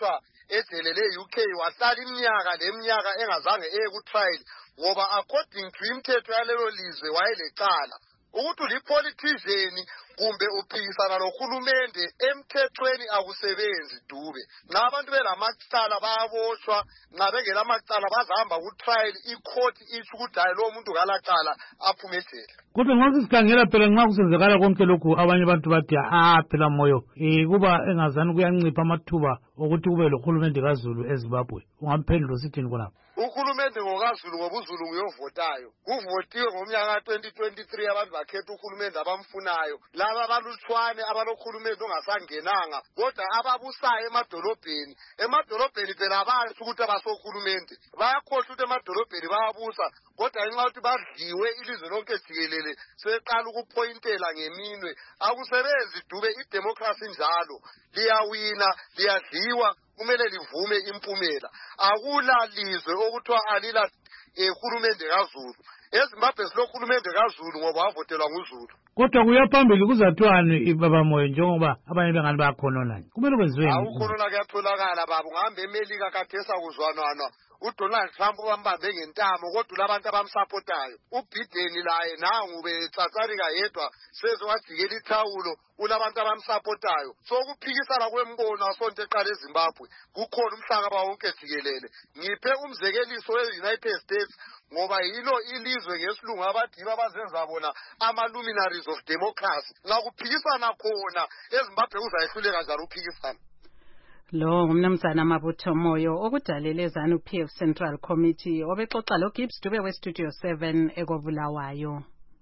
ejele le-U K wahlala iminyaka leminyaka engazange eye ku-trial ngoba according to imithetho yalelo lizwe wayelecala ukuthi ulipolitician kumbe uphikisana nohulumende emthethweni akusebenzi Dube. Nxa abantu belamacala bayaboshwa, nxa bengelamacala bazahamba ku-trial, i-court isho ukuthi hayi lo muntu kalacala aphume ejele. Kodwa nxa sikhangela phela nxa kusenzekala konke lokhu abanye abantu bathi ah phela moyo eh kuba engazani kuyancipha amathuba ukuthi kube lohulumende kaZulu eZimbabwe. Ungamphendula usithini khona? Uhulumende ngokaZulu ngoba uZulu nguyovotayo. Kuvotiwe ngomnyaka ka twenty twenty-three abantu bakhetha uhulumende abamfunayo. Laba abaluthwane abalokhulumende ongasangenanga kodwa ababusayo emadolobheni. Emadolobheni phela basho ukuthi abasohulumende. Bayakhohlwa ukuthi emadolobheni bayabusa kodwa ngenxa yokuthi badliwe ilizwe lonke jikelele seqala ukuphointela ngeminwe. Akusebenzi Dube, idemocracy njalo. Liyawina, liyadliwa, kumele livume impumela. Akula lizwe okuthiwa alila ehulumende kaZulu. eZimbabwe silohulumende kaZulu ngoba wavotelwa nguZulu. Kodwa kuyaphambili kuzathiwani ibaba moyo njengoba abanye bengani bayakhonona. Kumele kwenziweni. Awukhonona kuyatholakala baba, ungahambe eMelika kathesa kuzwanwana. uDonald Trump bambambe ngentamo kodwa labantu abamsapotayo. uBiden laye nangu betsatsarika yedwa sezowajikela ithawulo ulabantu abamsapotayo. So kuphikisana kwembono asonto eqala eZimbabwe kukhona umhlaba wonke jikelele. Ngiphe umzekeliso we-United States ngoba yilo ilizwe ngesilungu abadiba abazenza bona ama-luminaries of democracy. Nxa kuphikisana khona eZimbabwe kuzayehluleka njalo uphikisana. Lo ngumnumzana Mabutho Moyo okudalele ZANU P F Central Committee obexoxa lo Gibbs Dube we Studio seven ekobulawayo.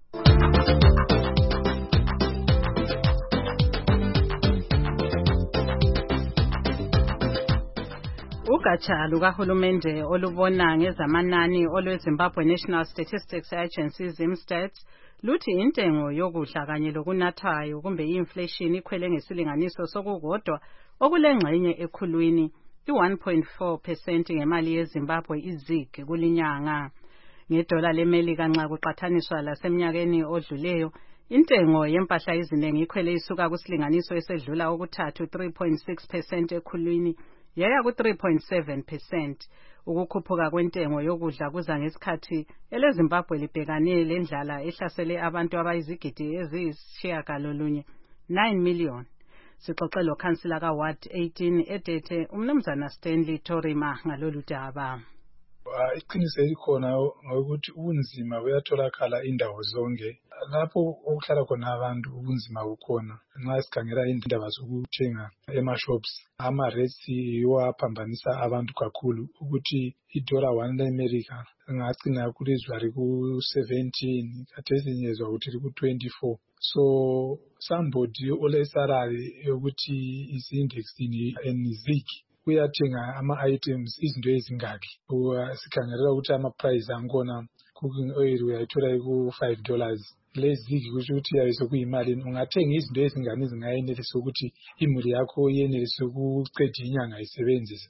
Ugatsha lukahulumende olubona ngezamanani olweZimbabwe National Statistics Agency ZimStat luthi intengo yokudla kanye lokunathayo kumbe inflation ikhwele ngesilinganiso sokukodwa okulengxenye ekhulwini i-one point four percent ngemali yeZimbabwe izig kulinyanga. Ngedola leMelika nxa kuqathaniswa lasemnyakeni odluleyo intengo yempahla eziningi ikhwele isuka kusilinganiso esedlula okuthathu three point six percent ekhulwini yaya ku three point seven percent. Ukukhuphuka kwentengo yokudla kuza ngesikhathi eleZimbabwe libhekane lendlala ehlasele abantu abayizigidi eziyisishiyagalolunye nine million. Sixoxe lo Councillor ka Ward eighteen eDethe umnumzana Stanley Torima ngalolu daba. Iqiniso elikhona ngokuthi ubunzima buyatholakala indawo zonke lapho okuhlala khona abantu ubunzima bukhona. Nxa sikhangela indaba zokuthenga ema-shops ama-rates yiwo aphambanisa abantu kakhulu ukuthi idola one le-America ngagcina kulizwe liku-seventeen khathesi ngezwa ukuthi liku-twenty-four. So somebody olesalary yokuthi is-indexini and zig uyathenga ama-items izinto ezingaki. Sikhangelela ukuthi ama-price angkhona cooking oil uyayithola ku-five dollars. Lezigi kusho ukuthi yayo sokuyimali ungathenga izinto ezingani ezingayenelisa ukuthi imuli yakho yenelise ukuqeda inyanga isebenzise.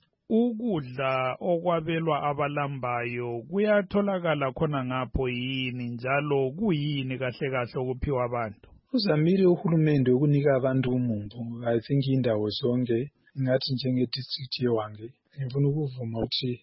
Ukudla okwabelwa abalambayo kuyatholakala khona ngapho yini njalo kuyini kahle kahle okuphiwa abantu? Uzamile uhulumende ukunika abantu umumbu. I think indawo zonke ngathi njenge-district yeWange ngifuna ukuvuma ukuthi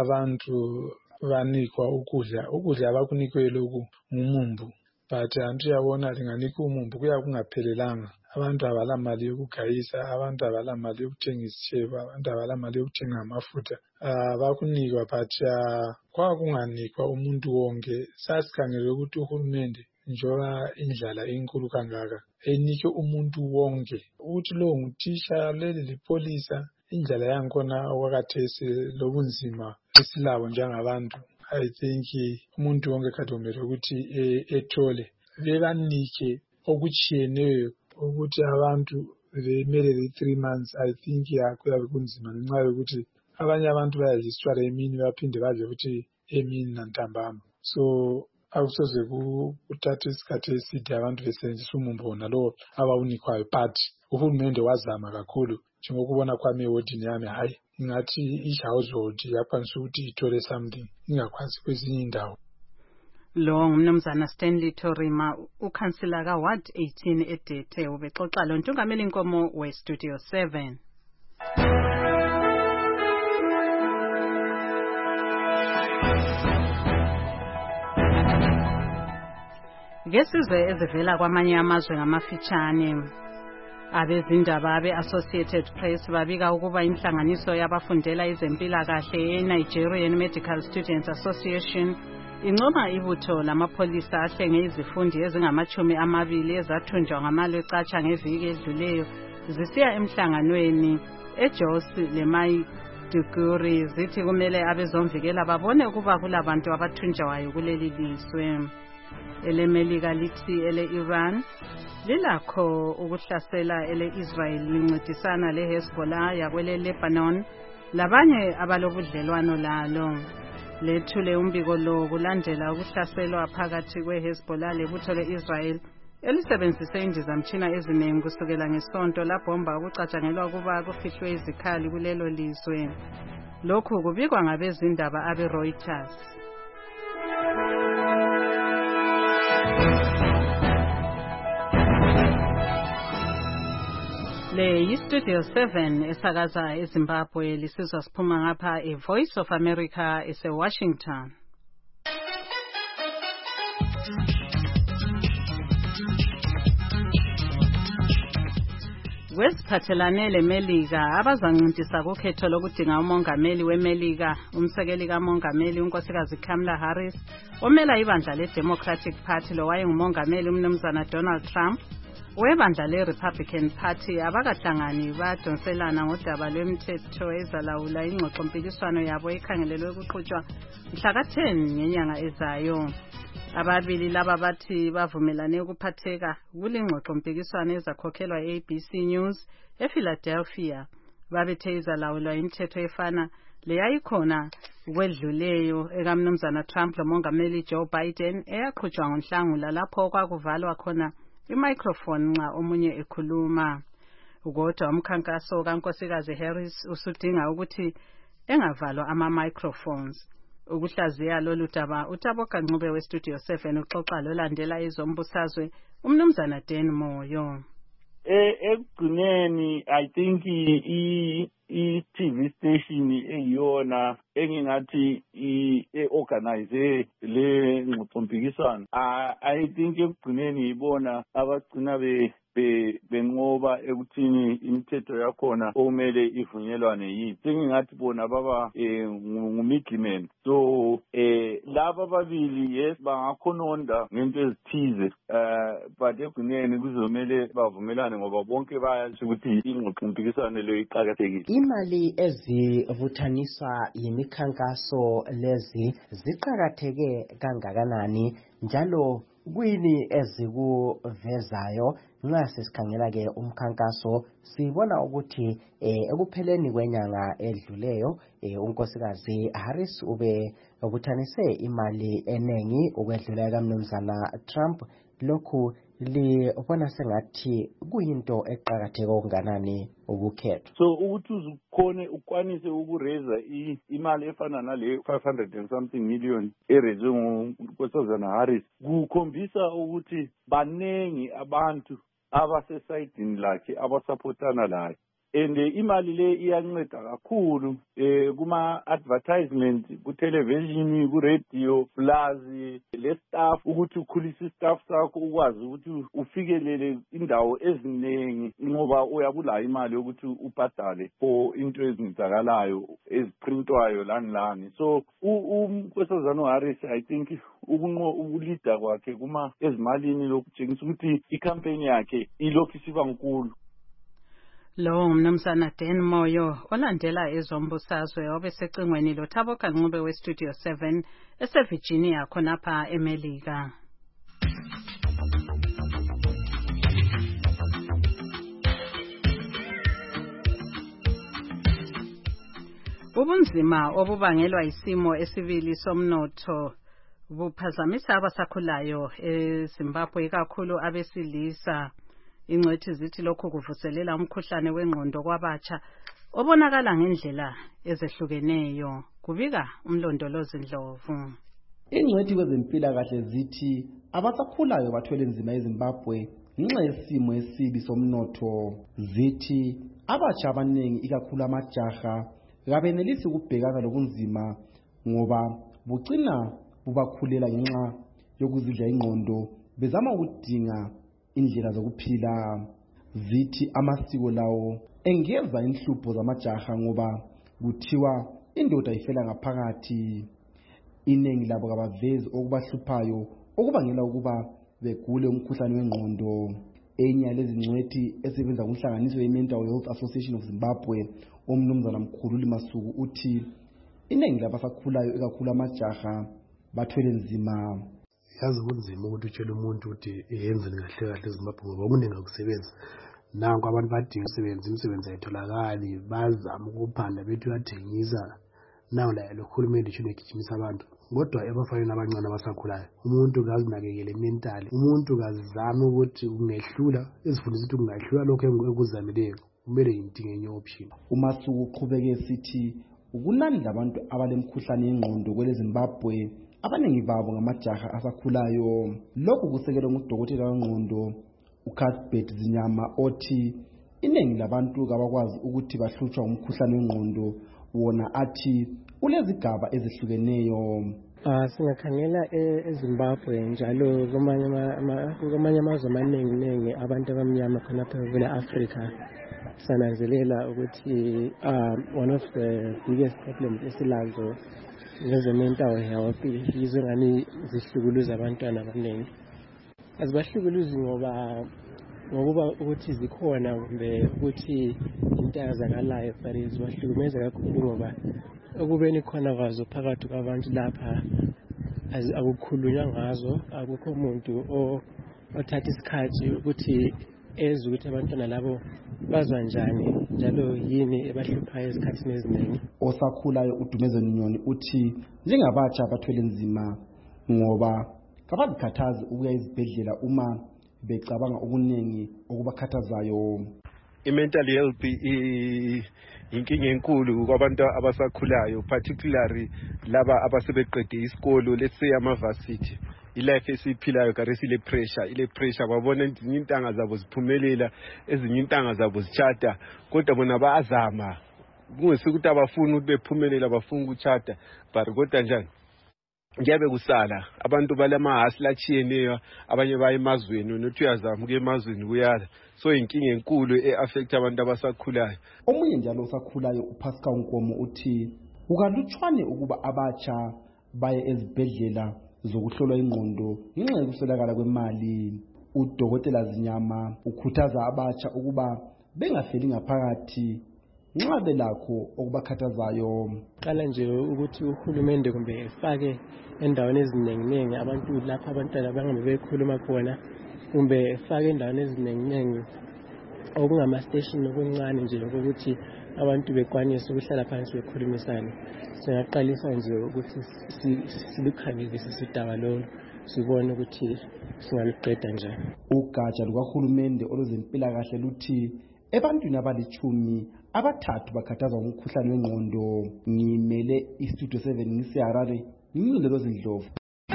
abantu banikwa ukudla. Ukudla abakunikwe lokhu ngumumbu. But antu yabona linganika umumbu kuya kungaphelelanga. Abantu abalamali yokugayisa, abantu abalamali yokuthenga isishebo, abantu abalamali yokuthenga amafutha. Bakunikwa but kwakunganikwa umuntu wonke. Sasikhangele ukuthi uhulumende njoba indlala enkulu kangaka enike umuntu wonke ukuthi lo nguthisha leli lipolisa indlala yankhona okwakathesi lobunzima esilabo njengabantu. I think umuntu wonke khathomele ukuthi ethole bebanike okutshiyeneyo ukuthi abantu bemelele three months. I think yakuyabe kunzima ngenxa yokuthi abanye abantu bayajiswara emini baphinde badle ukuthi emini nantambama. So akusoze kuthatha isikhathi eside abantu besebenzisa umumbu wona lo abawunikwayo. But uhulumende wazama kakhulu njengokubona kwami ewodini yami hayi ingathi i-household yakwanisa ukuthi ithole something ingakwazi kwezinye indawo. Lo ngumnumzana Stanley Torima uKhansila ka Ward eighteen eDethe ubexoxa lo ntungameli inkomo we Studio seven. Ngesizwe ezivela kwamanye amazwe ngamafitshane. Abezindaba be-Associated Press babika ukuba inhlanganiso yabafundela izempilakahle e-Nigerian Medical Students Association incoma ibutho lamapholisa ahlenge izifundi ezingamachumi amabili ezathunjwa ngamalo ecatsha ngeviki edluleyo zisiya emhlanganweni eJos leMaiduguri zithi kumele abezomvikela babone ukuba kulabantu abathunjwayo kuleli lizwe. Elemelika lithi ele-Iran lilakho ukuhlasela ele-Israel lincedisana le-Hezbollah yakwele Lebanon labanye abalobudlelwano lalo. Lethule umbiko lo kulandela ukuhlaselwa phakathi kwe-Hezbollah lebutho le-Israel elisebenzise indizamtshina eziningi kusukela ngesonto labhomba ukucatshangelwa ukuba kufihlwe izikhali kulelo lizwe. Lokhu kubikwa ngabezindaba abe-Reuters. Le yi-Studio seven esakaza eZimbabwe lisizwa siphuma ngapha e-Voice of America ese-Washington. Kwesiphathelane leMelika abazancintisana kukhetho lokudinga umongameli weMelika umsekeli kamongameli unkosikazi Kamala Harris omela ibandla le-Democratic Party lo wayengumongameli umnumzana Donald Trump webandla le-Republican Party abakahlangani badonselana ngodaba lwemthetho ezalawula ingxoxo mpikiswano yabo ekhangelelwe ukuqhutshwa mhla ka ten ngenyanga ezayo. Ababili laba bathi bavumelane ukuphatheka kulingxoxo mpikiswano ezakhokhelwa e-A B C News ePhiladelphia babethe izalawulwa imithetho efana leyayikhona kwedluleyo ekamnumzana Trump lomongameli Joe Biden eyaqhutshwa ngoNhlangula lapho kwakuvalwa khona imicrophone nxa omunye ekhuluma. Kodwa umkhankaso kankosikazi Harris usudinga ukuthi engavalwa ama-microphones. Ukuhlaziya lolu daba uTaboka Ncube we-Studio seven uxoxa lolandela izombusazwe umnumzana Dan Moyo. Ekugcineni I think i-T V station eyiyona engingathi i-organize le ngxoxompikiswano. I think ekugcineni ibona abagcina be benqoba ekuthini imithetho yakhona okumele ivunyelwane yini. Sengingathi bona baba ngumidliman. So eh laba babili yes bangakhononda ngento ezithize uh but ekugcineni kuzomele bavumelane ngoba bonke bayazi ukuthi ingxoxompikiswano leyo iqhakathekile. Imali ezivuthaniswa yimikhankaso lezi ziqhakatheke kangakanani njalo kwini ezikuvezayo nxa sesikhangela ke umkhankaso sibona ukuthi ekupheleni kwenyanga edluleyo unkosikazi Harris ube ubuthanise imali enengi ukwedlula kaMnumzana Trump. Lokhu libona sengathi kuyinto eqhakatheke okunganani ukukhetho. So ukuthi uzukhone ukwanise ukureza imali efana nale five hundred and something million erezwe ngunkosazana Harris kukhombisa ukuthi banengi abantu abasesayidini lakhe abasupportana laye. And imali le iyanceda kakhulu kuma advertisement ku television ku radio plus le staff ukuthi ukhulisa staff sakho ukwazi ukuthi ufikelele indawo ezinengi ngoba uyabula imali ukuthi ubhadale for into ezenzakalayo eziprintwayo lani lani. So unkosazana Harris I think ukunqo ukulida kwakhe kuma ezimalini lokutshengisa ukuthi icampaign yakhe ilokhu isiba nkulu. Lo umnumzana Dan Moyo olandela ezombusazwe obesecingweni lo Thaboka Ncube we-Studio seven ese-Virginia khonapha eMelika. Ubunzima obubangelwa isimo esibili somnotho buphazamisa abasakhulayo eZimbabwe kakhulu abesilisa. Ingcwethi zithi lokho kuvuselela umkhuhlane wengqondo kwabatsha obonakala ngendlela ezehlukeneyo. Kubika umlondolozi Ndlovu. Ingcwethi kwezempilakahle zithi abasakhulayo bathwele nzima eZimbabwe ngenxa yesimo esibi somnotho. Zithi abatsha abanengi ikakhulu amajaha kabenelisi ukubhekana lobunzima ngoba bucina bubakhulela ngenxa yokuzidla ingqondo bezama ukudinga indlela zokuphila. Zithi amasiko lawo engeza inhlupho zamajaha ngoba kuthiwa indoda ifela ngaphakathi. Iningi labo kabavezi okubahluphayo okubangela ukuba begule umkhuhlane wengqondo. Enye yalezi ngcwethi esebenza kunhlanganiso ye-Mental Health Association of Zimbabwe, umnumzana Mkhululi Masuku, uthi iningi labasakhulayo ikakhulu amajaha bathwele nzima. Yazi kunzima ukuthi utshele umuntu ukuthi yenzeni kahle kahle eZimbabwe ngoba kuningi akusebenzi. Nanku abantu badinga umsebenzi, imisebenzi ayitholakali, bazama ukuphanda bethi uyathengisa. Nawo la lo hulumende ishune egijimisa abantu. Kodwa ebafayini abancane abasakhulayo, umuntu kazinakekele mentally, umuntu kazizama ukuthi ungehlula, ezifundisa ukuthi ungahlula lokho ekuzamileyo, kumele yintinga enye option. uMasuku uqhubeke esithi ukunani labantu abalemkhuhlane yengqondo kwele Zimbabwe, abaningi babo ngamajaha asakhulayo. Lokhu kusekelwe ngudokotela wengqondo uCuthbert Zinyama othi iningi labantu kabakwazi ukuthi bahlutshwa umkhuhlane wengqondo, wona athi ulezigaba ezihlukeneyo. Ah singakhangela eZimbabwe njalo kumanye kumanye amazwe amaningi ningi abantu abamnyama khonapha kule Africa sananzelela ukuthi uh, one of the biggest problems esilazo ngeze mental health yizo ngani zihlukuluza abantwana abaningi. Azibahlukuluzi ngoba ngokuba ukuthi zikhona kumbe ukuthi into yazakalayo, but izibahlukumeza kakhulu ngoba ukubeni khona kwazo phakathi kwabantu lapha akukhulunywa ngazo. Akukho umuntu othatha isikhathi ukuthi eze ukuthi abantwana labo bazwa njani njalo yini ebahluphayo esikhathini eziningi. Osakhulayo uDumeze Nyoni uthi njengabatsha abathwele nzima ngoba kabazikhathazi ukuya ezibhedlela uma becabanga okuningi okubakhathazayo. I-mental health inkinga enkulu kwabantu abasakhulayo, particularly laba abasebeqede isikolo, let's say ama-varsity. Ilife esiphilayo karesi ile pressure, ile pressure babona ezinye intanga zabo ziphumelela, ezinye intanga zabo zichata, kodwa bona bayazama. Kungesikuthi abafuni ukuthi bephumelela, bafuna ukuchata, but kodwa njani ngiyabe kusala abantu balamahasla achiyeneyo, abanye baye emazweni nothi uyazama ukuya emazweni kuyala. So inkinga enkulu eaffect abantu abasakhulayo. Omunye njalo osakhulayo uPascal Nkomo uthi ukalutshwane ukuba abatsha baye ezibhedlela zokuhlolwa ingqondo ngenxa yokuswelakala kwemali. Udokotela Zinyama ukhuthaza abatsha ukuba bengafeli ngaphakathi nxa belakho okubakhathazayo. Qala nje ukuthi uhulumende kumbe efake endaweni eziningi abantu lapha abantwana bangabe bekhuluma khona, kumbe efake endaweni eziningi okungama station okuncane nje ukuthi abantu bekwanise ukuhlala phansi bekhulumisana. Singaqalisa nje ukuthi silukhangele sisidaba lolu sibone ukuthi singaliqeda njani. Ugatsha lukahulumende olwezempilakahle luthi ebantwini abalichumi abathathu bakhathazwa ngumkhuhlane wengqondo. Ngimele iStudio seven ngiseHarare, ngimlilo Zindlovu.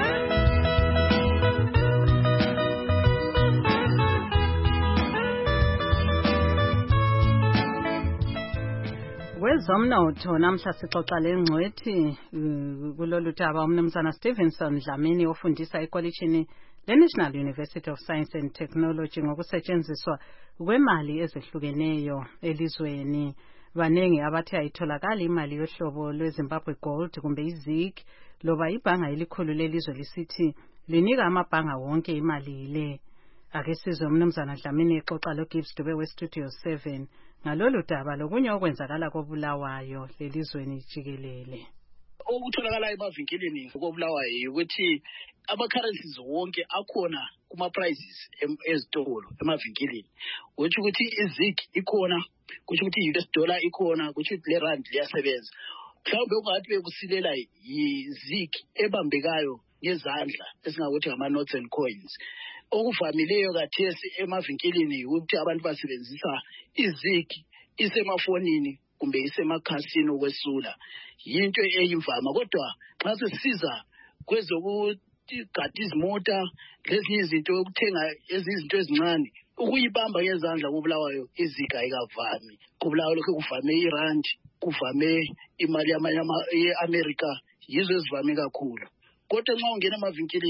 Kwezomnotho namhla sixoxa lengcwethi kulolu daba umnumzana Stevenson Dlamini ofundisa ekolishini le-National University of Science and Technology ngokusetshenziswa kwemali ezehlukeneyo elizweni. Banengi abathi ayitholakala imali yohlobo lweZimbabwe Gold kumbe iZig loba ibhanga elikhulu lelizwe lisithi linika amabhanga wonke imali ile. Ake sizwe umnumzana Dlamini exoxa loGibbs Dube weStudio seven ngalolu daba lokunye okwenzakala koBulawayo lelizweni jikelele. Okutholakala emavinkilini koBulawayo ukuthi ama-currencies wonke akhona kuma-prices ezitolo emavinkilini. Kuthi ukuthi iZig ikhona, kuthi ukuthi i-U S dollar ikhona, kuthi ukuthi le rand liyasebenza. Mhlawumbe ungathi bekusilela yiZig ebambekayo ngezandla esingakuthi ngama-notes and coins. Okuvamileyo kathesi emavinkilini ukuthi abantu basebenzisa iZig isemafonini kumbe isemakhasini okwesula. Yinto eyimvama, kodwa xa sesiza kwezokuthi gada izimota lezinye izinto ukuthenga ezizinto ezincane, ukuyibamba ngezandla koBulawayo iZig ayikavami. KoBulawayo lokho kuvame iRand, kuvame imali ye-America, yizo ezivame kakhulu. Kodwa nxa ungena emavinkilini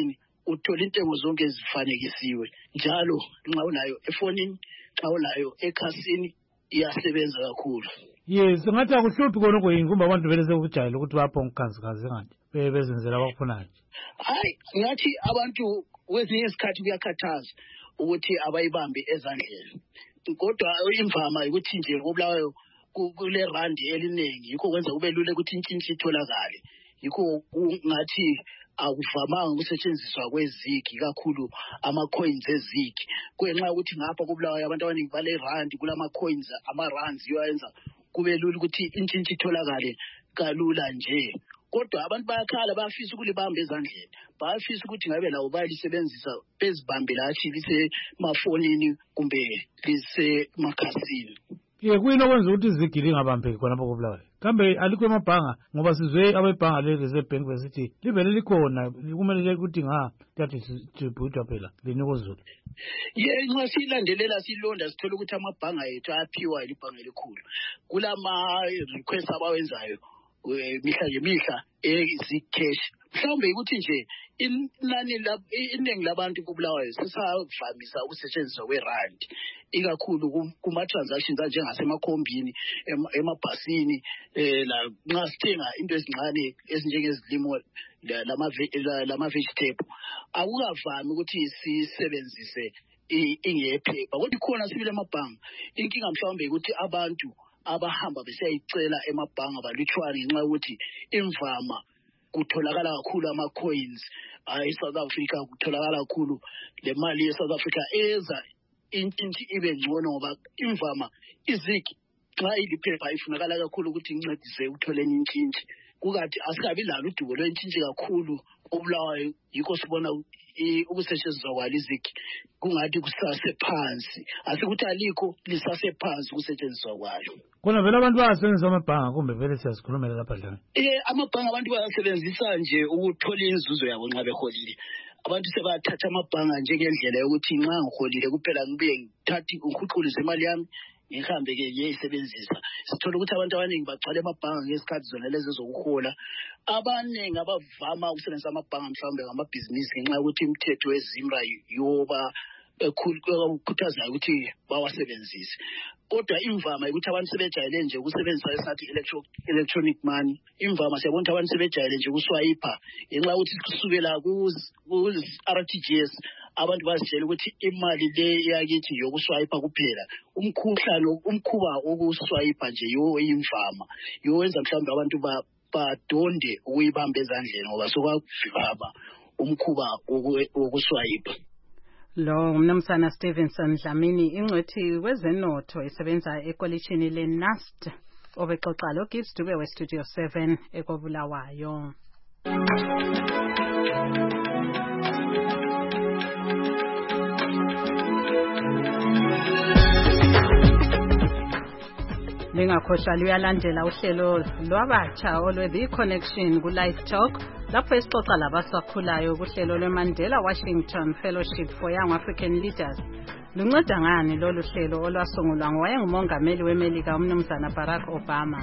uthola intengo zonke ezifanekisiwe njalo nxa unayo efonini nxa unayo ekhasini iyasebenza kakhulu. Yes, ngathi akuhluphi khona kuyini kumbe abantu vele sekujayela ukuthi bapho ngikhanzikazi ngathi bezenzela abakufunayo. Hayi, ngathi abantu kwezinye isikhathi kuyakhathaza ukuthi abayibambe ezandleni. Kodwa imvama ukuthi nje ngobulawayo kule randi eliningi yikho kwenza kube lula ukuthi intshintshi itholakale. Yikho ngathi akuvamanga ukusetshenziswa kwezigi kakhulu ama coins ezigi. Kwenxa ukuthi ngapha kubulawayo abantu abaningi bale randi kulama coins ama rands yoyenza kube lula ukuthi intshintshi itholakale kalula nje. Kodwa abantu bayakhala bayafisa ukulibamba ezandleni, bayafisa ukuthi ngabe lawo bayalisebenzisa bezibambe lathi lise mafonini kumbe lise makhasini. Ye kuyini okwenza ukuthi izigi lingabambeki khona lapho kubulawayo? Kambe alikho emabhanga ngoba sizwe abebhanga le Reserve Bank besithi livele likhona kumele ukuthi nga that is distribute phela lenikozulu. Ye nxa silandelela silonda sithola ukuthi amabhanga ethu ayaphiwa libhanga elikhulu. Kulama request abawenzayo mihla ngemihla ezikesh. Mhlawumbe ukuthi nje inani iningi labantu kubulawayo sesavamisa ukusetshenziswa kwerandi ikakhulu kuma transactions njengasemakhombini emabhasini la nxa sithenga into ezincane ezinjengezilimo lama vegetable akukavami ukuthi sisebenzise ingephepha. Kodwa khona sibile amabhanga inkinga mhlawumbe ukuthi abantu abahamba besiyayicela emabhanga balutshwane ngenxa ukuthi imvama kutholakala kakhulu ama coins eSouth Africa, kutholakala kakhulu le mali eSouth Africa eza intshintshi ibe ngcono ngoba imvama izigi xa iliphepha ifunakala kakhulu ukuthi incedise ukuthola intshintshi. Kukathi asikabi lalo udubo lwentshintshi kakhulu obulawayo yikho sibona ukusetshenziswa kwalizigi kungathi kusase phansi. Asikuthi alikho lisase phansi ukusetshenziswa kwalo. Kona vele abantu bayasebenzisa amabhanga kumbe vele siyasikhulumela lapha dlana. Eh amabhanga abantu bayasebenzisa nje ukuthola inzuzo yabo nxa beholile. Abantu sebathatha amabhanga njengendlela yokuthi nxa ngiholile kuphela ngibuye ngithathe ukhuqulise imali yami ngihambe ke yeyisebenzisa. Sithola ukuthi abantu abaningi bagcwala amabhanga ngesikhathi zona lezi zokuhola. Abaningi abavama ukusebenzisa amabhanga mhlawumbe ngamabhizinisi ngenxa yokuthi imithetho yeZimra yoba ekhuthaza ukuthi bawasebenzise. Kodwa imvama ukuthi abantu sebejayele nje ukusebenzisa esathi electronic money. Imvama siyabona ukuthi abantu sebejayele nje ukuswiper ngenxa yokuthi kusukela ku R T G S abantu bazitshela ukuthi imali le yakithi yokuswiper kuphela. Umkhuhlane umkhuba wokuswiper nje yo imvama yowenza mhlawumbe abantu ba badonde ukuyibamba ezandleni ngoba sokwavaba umkhuba wokuswiper. Lo umnumzana Stevenson Dlamini ingcwethi kwezenotho isebenza ekolishini le N A S D obexoxa lo Gibbs Dube we Studio seven ekobulawayo. Lingakhohlwa luyalandela uhlelo lwabatsha olwe The Connection ku Live Talk lapho esixoxa labasakhulayo kuhlelo lweMandela Washington Fellowship for Young African Leaders. Lunceda ngani lolu hlelo olwasungulwa ngowayengumongameli weMelika umnumzana Barack Obama.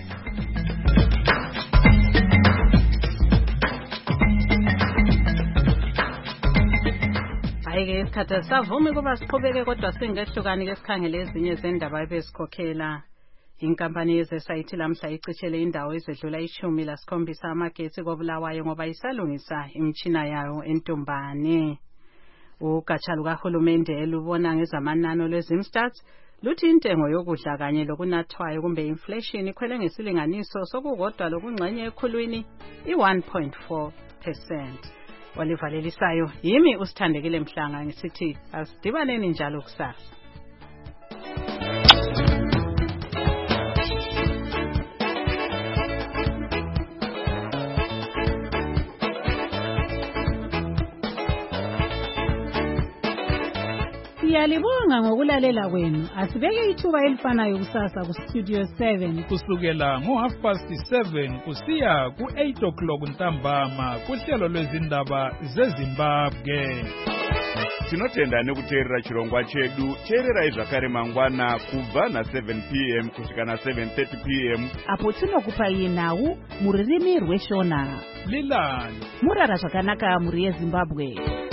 Ayike isikhathi savumi kuba siqhubeke kodwa singehlukani ke sikhangele ezinye zendaba ebesikhokhela. Inkampani yezesayithi lamhla icishele indawo ezedlula ishumi lasikhombisa amagetsi kobulawayo ngoba isalungisa imtshina yayo entombane. Ugatsha lukahulumende elubona ngezamanano lwezimstats luthi intengo yokudla kanye lokunathwayo kumbe inflation ikhwele ngesilinganiso sokukodwa lokungxenye ekhulwini i one point four percent. Walivalelisayo yimi usithandekile Mhlanga ngisithi asidibaneni njalo kusasa. Siyalibonga ngokulalela kwenu. Asibeke ithuba elifanayo kusasa ku Studio seven kusukela ngo half past seven kusiya ku eight o'clock ntambama kuhlelo lwezindaba zeZimbabwe. tinotenda nekuteerera chirongwa chedu. Teererai zvakare mangwana kubva na seven p m kusvika na seven thirty p m apo tinokupai nhau mururimi rweshona. Lilani murara zvakanaka muri yeZimbabwe.